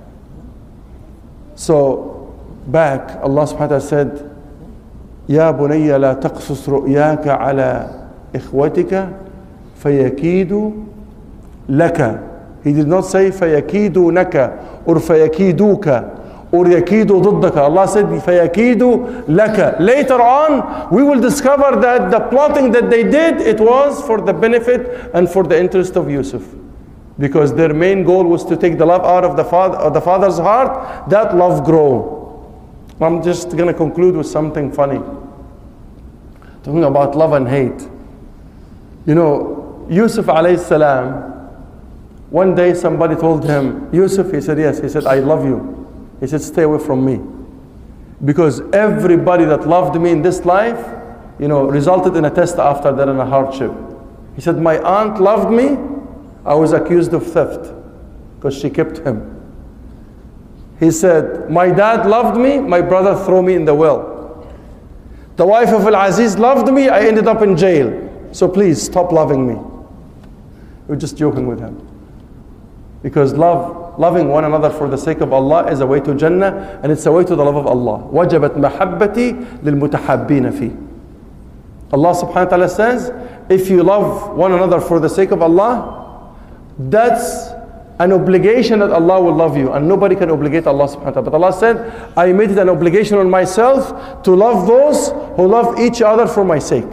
[SPEAKER 3] So, back, Allah subhanahu wa ta'ala said, يا بني لا تقصص رؤياك على إخوتك فيكيدوا لك. He did not say فيكيدونك or فيكيدوك or يكيدوا ضدك. Allah said فيكيدوا لك. Later on, we will discover that the plotting that they did, it was for the benefit and for the interest of Yusuf. Because their main goal was to take the love out of the, father, of the father's heart, that love grow. I'm just going to conclude with something funny. Talking about love and hate. You know, Yusuf alayhi salam, one day somebody told him, Yusuf, he said, yes. He said, I love you. He said, stay away from me. Because everybody that loved me in this life, you know, resulted in a test after that and a hardship. He said, my aunt loved me. I was accused of theft because she kept him. He said, my dad loved me. My brother threw me in the well. The wife of Al-Aziz loved me. I ended up in jail. So please stop loving me. We're just joking with him. Because love, loving one another for the sake of Allah is a way to Jannah, and it's a way to the love of Allah. وَجَبَتْ مَحَبَّتِي لِلْمُتَحَبِّينَ فِي. Allah subhanahu wa ta'ala says, if you love one another for the sake of Allah, that's an obligation that Allah will love you, and nobody can obligate Allah subhanahu wa ta'ala. But Allah said, I made it an obligation on myself to love those who love each other for my sake.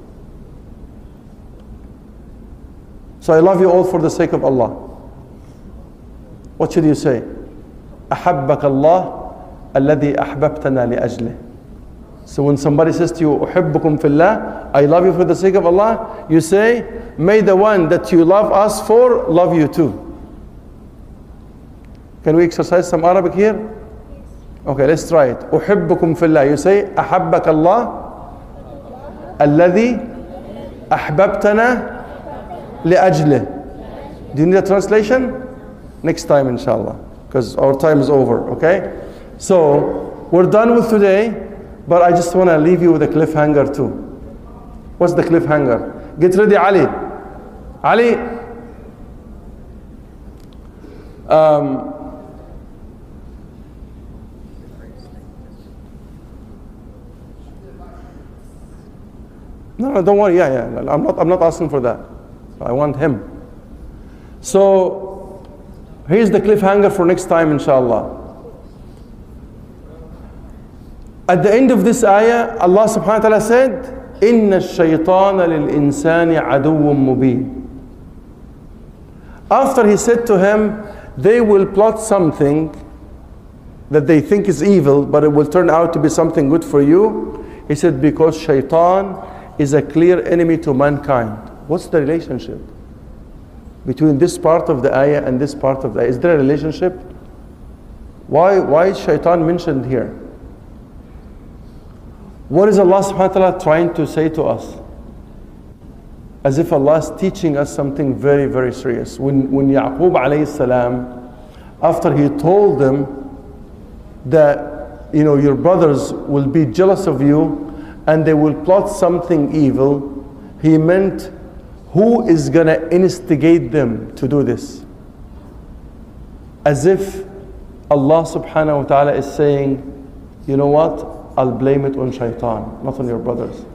[SPEAKER 3] So I love you all for the sake of Allah. What should you say? أحبك الله الذي أحببتنا لأجله. So when somebody says to you, أحبكم في الله, I love you for the sake of Allah, you say, may the one that you love us for love you too. Can we exercise some Arabic here? Okay, let's try it. أحبكم في الله. You say, أحبك الله الذي أحببتنا لأجله. Do you need a translation? Next time, inshallah, because our time is over, okay? So, we're done with today, but I just want to leave you with a cliffhanger too. What's the cliffhanger? Get ready, Ali. Ali, um, no, no, don't worry, yeah, yeah, I'm not, I'm not asking for that. I want him. So, here's the cliffhanger for next time, inshallah. At the end of this ayah, Allah subhanahu wa ta'ala said, إِنَّ الشَّيْطَانَ لِلْإِنسَانِ عَدُوٌّ مُبِينٌ. After he said to him, they will plot something that they think is evil, but it will turn out to be something good for you. He said, because shaitan is a clear enemy to mankind. What's the relationship between this part of the ayah and this part of the ayah? Is there a relationship? Why, why is shaitan mentioned here? What is Allah subhanahu wa ta'ala trying to say to us? As if Allah is teaching us something very, very serious. When, when Yaqub alayhi salam, after he told them that, you know, your brothers will be jealous of you and they will plot something evil, he meant, who is going to instigate them to do this? As if Allah subhanahu wa ta'ala is saying, you know what? I'll blame it on shaitan, not on your brothers.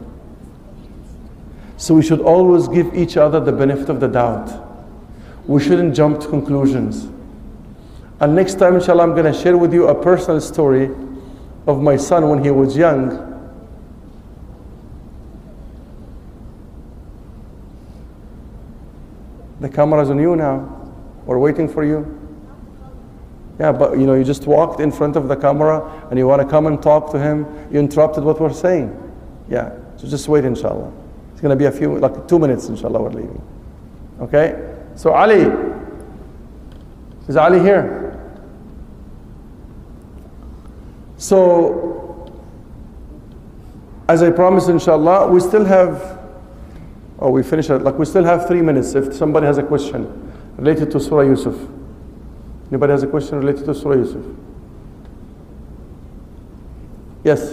[SPEAKER 3] So we should always give each other the benefit of the doubt. We shouldn't jump to conclusions. And next time, inshallah, I'm going to share with you a personal story of my son when he was young. The camera's on you now. We're waiting for you. Yeah, but you know, you just walked in front of the camera and you want to come and talk to him. You interrupted what we're saying. Yeah, so just wait, inshallah. It's going to be a few, like two minutes, inshallah, we're leaving. Okay? So Ali, is Ali here? So, as I promised, inshallah, we still have, oh, we finished it. Like, we still have three minutes if somebody has a question related to Surah Yusuf. Anybody has a question related to Surah Yusuf? Yes?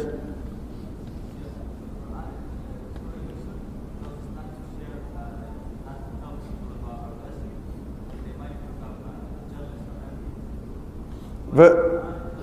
[SPEAKER 3] The,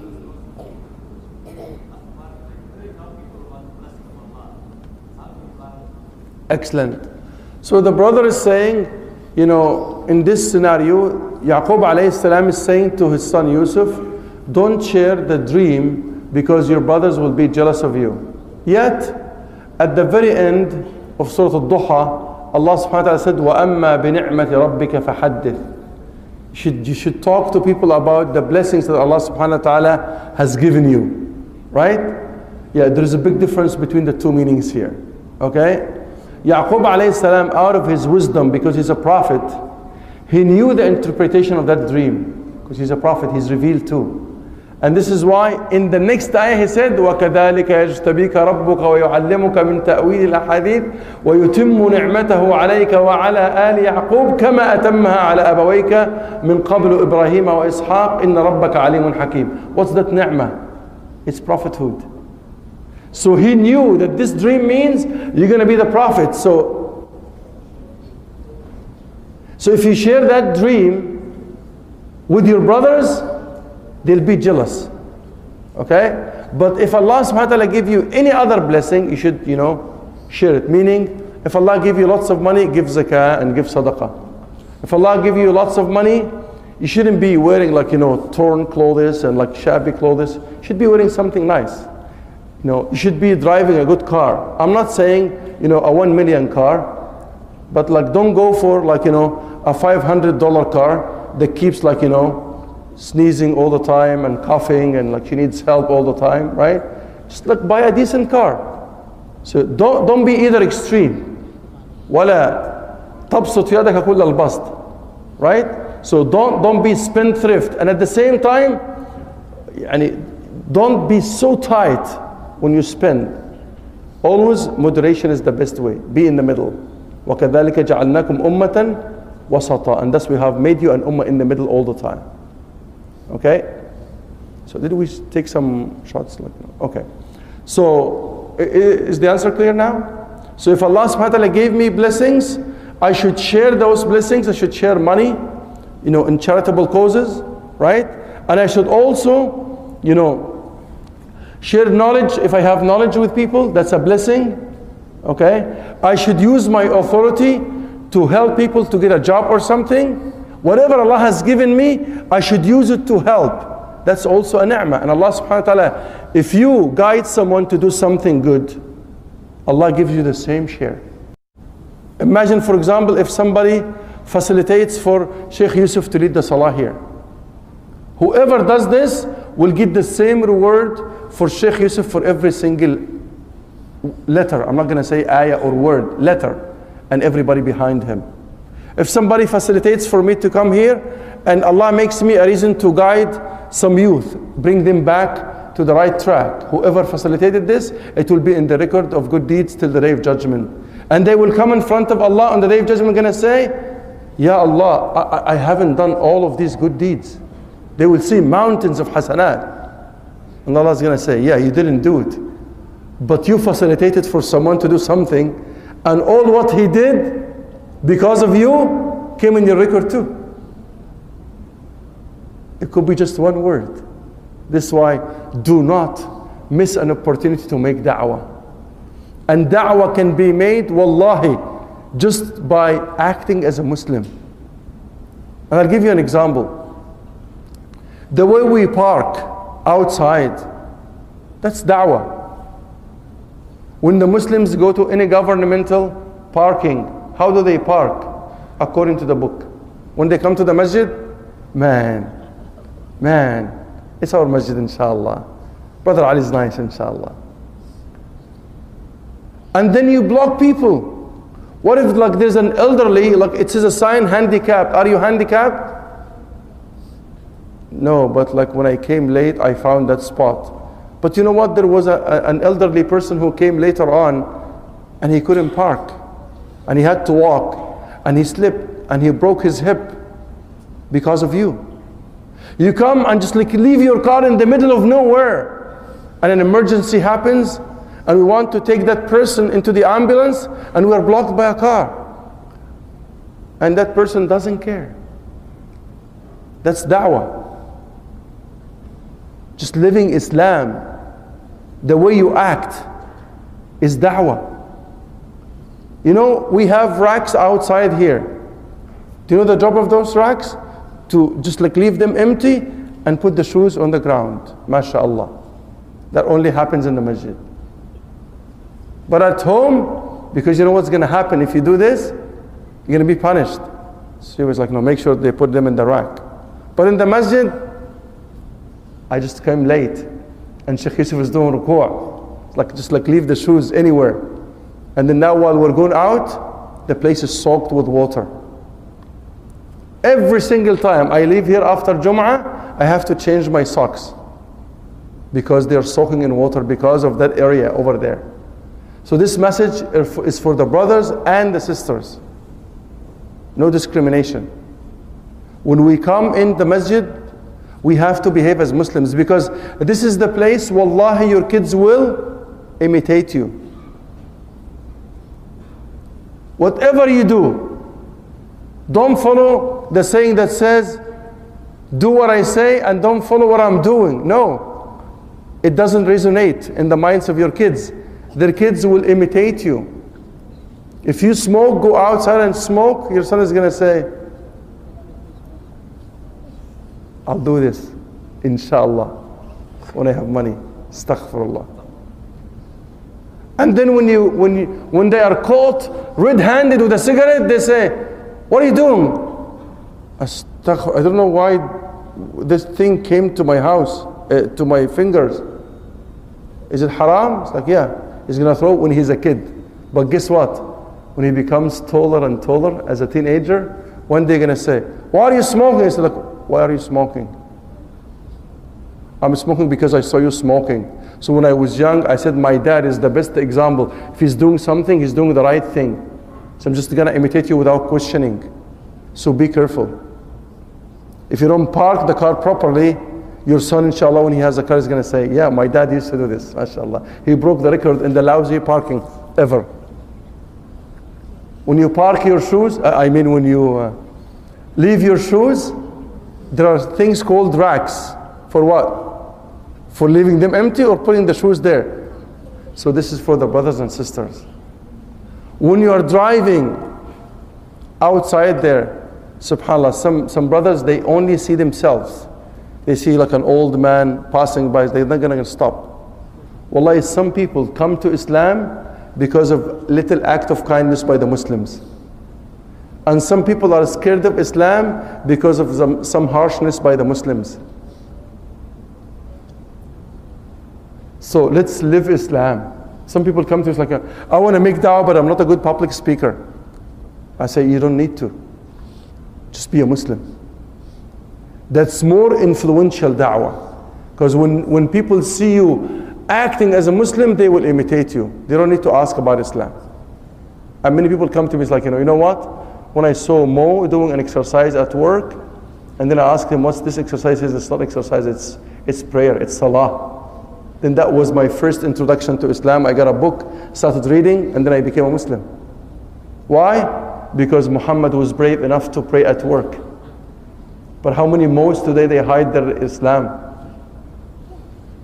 [SPEAKER 3] excellent. So the brother is saying, you know, in this scenario, Yaqub alayhi salam is saying to his son Yusuf, don't share the dream because your brothers will be jealous of you. Yet, at the very end of Surah Al-Duha, Allah subhanahu wa ta'ala said, وَأَمَّا بِنِعْمَةِ رَبِّكَ فَحَدِّثْ. You should, you should talk to people about the blessings that Allah subhanahu wa ta'ala has given you. Right? Yeah, there is a big difference between the two meanings here. Okay? Yaqub alayhi salam, out of his wisdom, because he's a prophet, he knew the interpretation of that dream. Because he's a prophet, he's revealed too. And this is why in the next ayah he said, وَكَذَلِكَ يَجْتَبِيكَ رَبُّكَ وَيُعَلِّمُكَ مِنْ تَأْوِيلِ الْأَحَادِيثِ وَيُتِمُّ نِعْمَتَهُ عَلَيْكَ وَعَلَى آلِ يَعْقُوبَ كَمَا أَتَمَّهَا عَلَى أَبَوَيْكَ مِنْ قَبْلُ إِبْرَاهِيمَ وَإِسْحَاقَ إِنَّ رَبَّكَ عَلِيمٌ حَكِيمٌ. What's that ni'mah? It's prophethood. So he knew that this dream means you're going to be the prophet. So, so if you share that dream with your brothers, they'll be jealous. Okay? But if Allah subhanahu wa ta'ala give you any other blessing, you should, you know, share it. Meaning, if Allah give you lots of money, give zakah and give sadaqah. If Allah give you lots of money, you shouldn't be wearing like, you know, torn clothes and like shabby clothes. You should be wearing something nice. You know, you should be driving a good car. I'm not saying, you know, a one million car, but like don't go for like, you know, a five hundred dollar car that keeps like, you know, sneezing all the time and coughing and like she needs help all the time, right? Just like buy a decent car. So don't don't be either extreme. ولا تبسط يدك كل البسط, right? So don't don't be spendthrift, and at the same time, يعني, don't be so tight when you spend. Always moderation is the best way. Be in the middle. وَكَذَلِكَ جَعَلْنَاكُمْ أُمَّةً وَسَطًا. And thus we have made you an ummah in the middle all the time. Okay? So did we take some shots? Like, okay. So is the answer clear now? So if Allah subhanahu wa ta'ala gave me blessings, I should share those blessings. I should share money, you know, in charitable causes, right? And I should also, you know, share knowledge. If I have knowledge with people, that's a blessing. Okay? I should use my authority to help people to get a job or something. Whatever Allah has given me, I should use it to help. That's also a ni'mah. And Allah subhanahu wa ta'ala, if you guide someone to do something good, Allah gives you the same share. Imagine, for example, if somebody facilitates for Sheikh Yusuf to lead the salah here. Whoever does this will get the same reward for Sheikh Yusuf for every single letter. I'm not going to say ayah or word, letter, and everybody behind him. If somebody facilitates for me to come here and Allah makes me a reason to guide some youth, bring them back to the right track, whoever facilitated this, it will be in the record of good deeds till the day of judgment. And they will come in front of Allah on the day of judgment going to say, Ya Allah, I, I haven't done all of these good deeds. They will see mountains of hasanat. And Allah is going to say, yeah, you didn't do it. But you facilitated for someone to do something, and all what he did because of you came in your record too. It could be just one word. This is why do not miss an opportunity to make da'wah. And da'wah can be made, wallahi, just by acting as a Muslim. And I'll give you an example. The way we park outside, that's da'wah. When the Muslims go to any governmental parking, how do they park? According to the book. When they come to the masjid, man, man, it's our masjid, inshallah. Brother Ali is nice, inshallah. And then you block people. What if like there's an elderly, like it says a sign, handicapped. Are you handicapped? No, but like when I came late, I found that spot. But you know what? There was a, a, an elderly person who came later on, and he couldn't park. And he had to walk. And he slipped, and he broke his hip because of you. You come and just like leave your car in the middle of nowhere, and an emergency happens, and we want to take that person into the ambulance, and we are blocked by a car. And that person doesn't care. That's da'wah. Just living Islam, the way you act, is da'wah. You know, we have racks outside here. Do you know the job of those racks? To just like leave them empty and put the shoes on the ground. MashaAllah. That only happens in the masjid. But at home, because you know what's going to happen if you do this? You're going to be punished. So he was like, no, make sure they put them in the rack. But in the masjid, I just came late, and Sheikh Yusuf was doing ruku'. Like just like leave the shoes anywhere. And then now while we're going out, the place is soaked with water. Every single time I leave here after Jum'ah, I have to change my socks because they're soaking in water because of that area over there. So this message is for the brothers and the sisters. No discrimination. When we come in the masjid, we have to behave as Muslims, because this is the place, wallahi, your kids will imitate you. Whatever you do, don't follow the saying that says, do what I say and don't follow what I'm doing. No, it doesn't resonate in the minds of your kids. Their kids will imitate you. If you smoke, go outside and smoke, your son is going to say, I'll do this, inshallah, when I have money. Astaghfirullah. And then when you when you when they are caught red-handed with a cigarette, they say, what are you doing? Astaghfir, I don't know why this thing came to my house, uh, to my fingers. Is it haram? It's like, yeah, he's going to throw it when he's a kid. But guess what? When he becomes taller and taller as a teenager, one day going to say, why are you smoking? He's like, why are you smoking? I'm smoking because I saw you smoking. So when I was young, I said my dad is the best example. If he's doing something, he's doing the right thing. So I'm just going to imitate you without questioning. So be careful. If you don't park the car properly, your son, inshallah, when he has a car, is going to say, yeah, my dad used to do this, mashallah. He broke the record in the lousy parking ever. When you park your shoes, I mean when you uh, leave your shoes, there are things called racks. For what? For leaving them empty or putting the shoes there. So this is for the brothers and sisters. When you are driving outside there, subhanAllah, some, some brothers, they only see themselves. They see like an old man passing by, they're not going to stop. Wallahi, some people come to Islam because of little act of kindness by the Muslims. And some people are scared of Islam because of some, some harshness by the Muslims. So let's live Islam. Some people come to us like, I want to make da'wah, but I'm not a good public speaker. I say, you don't need to. Just be a Muslim. That's more influential da'wah. Because when, when people see you acting as a Muslim, they will imitate you. They don't need to ask about Islam. And many people come to me, it's like, you know, you know what? When I saw Mo doing an exercise at work, and then I asked him, what's this exercise? He says, it's not exercise, it's, it's prayer, it's salah. Then that was my first introduction to Islam. I got a book, started reading, and then I became a Muslim. Why? Because Muhammad was brave enough to pray at work. But how many Mo's today, they hide their Islam?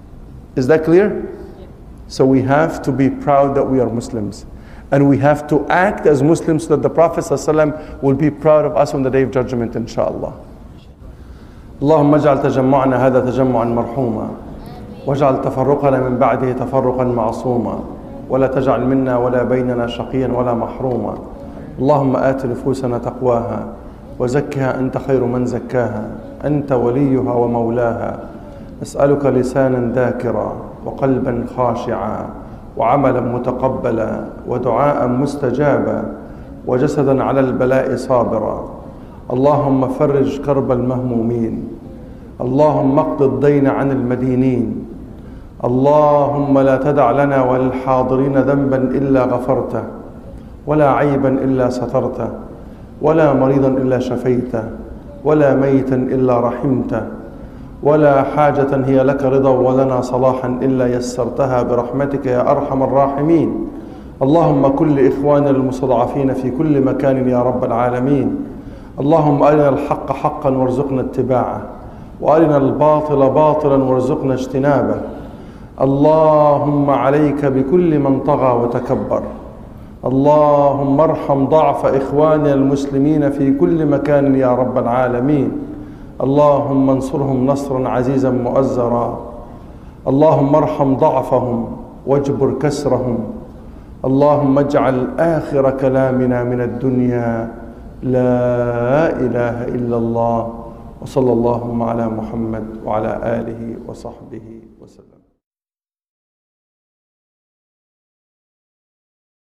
[SPEAKER 3] Is that clear? So we have to be proud that we are Muslims. And we have to act as Muslims so that the Prophet ﷺ will be proud of us on the Day of Judgment, inshallah. اللهم اجعل تجمعنا هذا تجمعا مرحوما واجعل تفرقنا من بعده تفرقا معصوما ولا تجعل منا ولا بيننا شقيا ولا محروما. اللهم آت نفوسنا تقواها وزكها أنت خير من زكاها أنت وليها ومولاها. أسألك لسانا ذاكرا وقلبا خاشعا وعملا متقبلا ودعاء مستجابا وجسدا على البلاء صابرا. اللهم فرج كرب المهمومين. اللهم اقض الدين عن المدينين. اللهم لا تدع لنا وللحاضرين ذنبا إلا غفرته ولا عيبا إلا سترته ولا مريضا إلا شفيته ولا ميتا إلا رحمته ولا حاجة هي لك رضا ولنا صلاحا إلا يسرتها برحمتك يا أرحم الراحمين. اللهم كن لإخواننا المستضعفين في كل مكان يا رب العالمين. اللهم أرنا الحق حقا وارزقنا اتباعه وأرنا الباطل باطلا وارزقنا اجتنابه. اللهم عليك بكل من طغى وتكبر. اللهم ارحم ضعف إخواننا المسلمين في كل مكان يا رب العالمين. اللهم انصرهم نصرا عزيزا مؤزرا. اللهم ارحم ضعفهم واجبر كسرهم. اللهم اجعل آخر كلامنا من الدنيا لا إله إلا الله. وصلى اللهم على محمد وعلى آله وصحبه وسلم.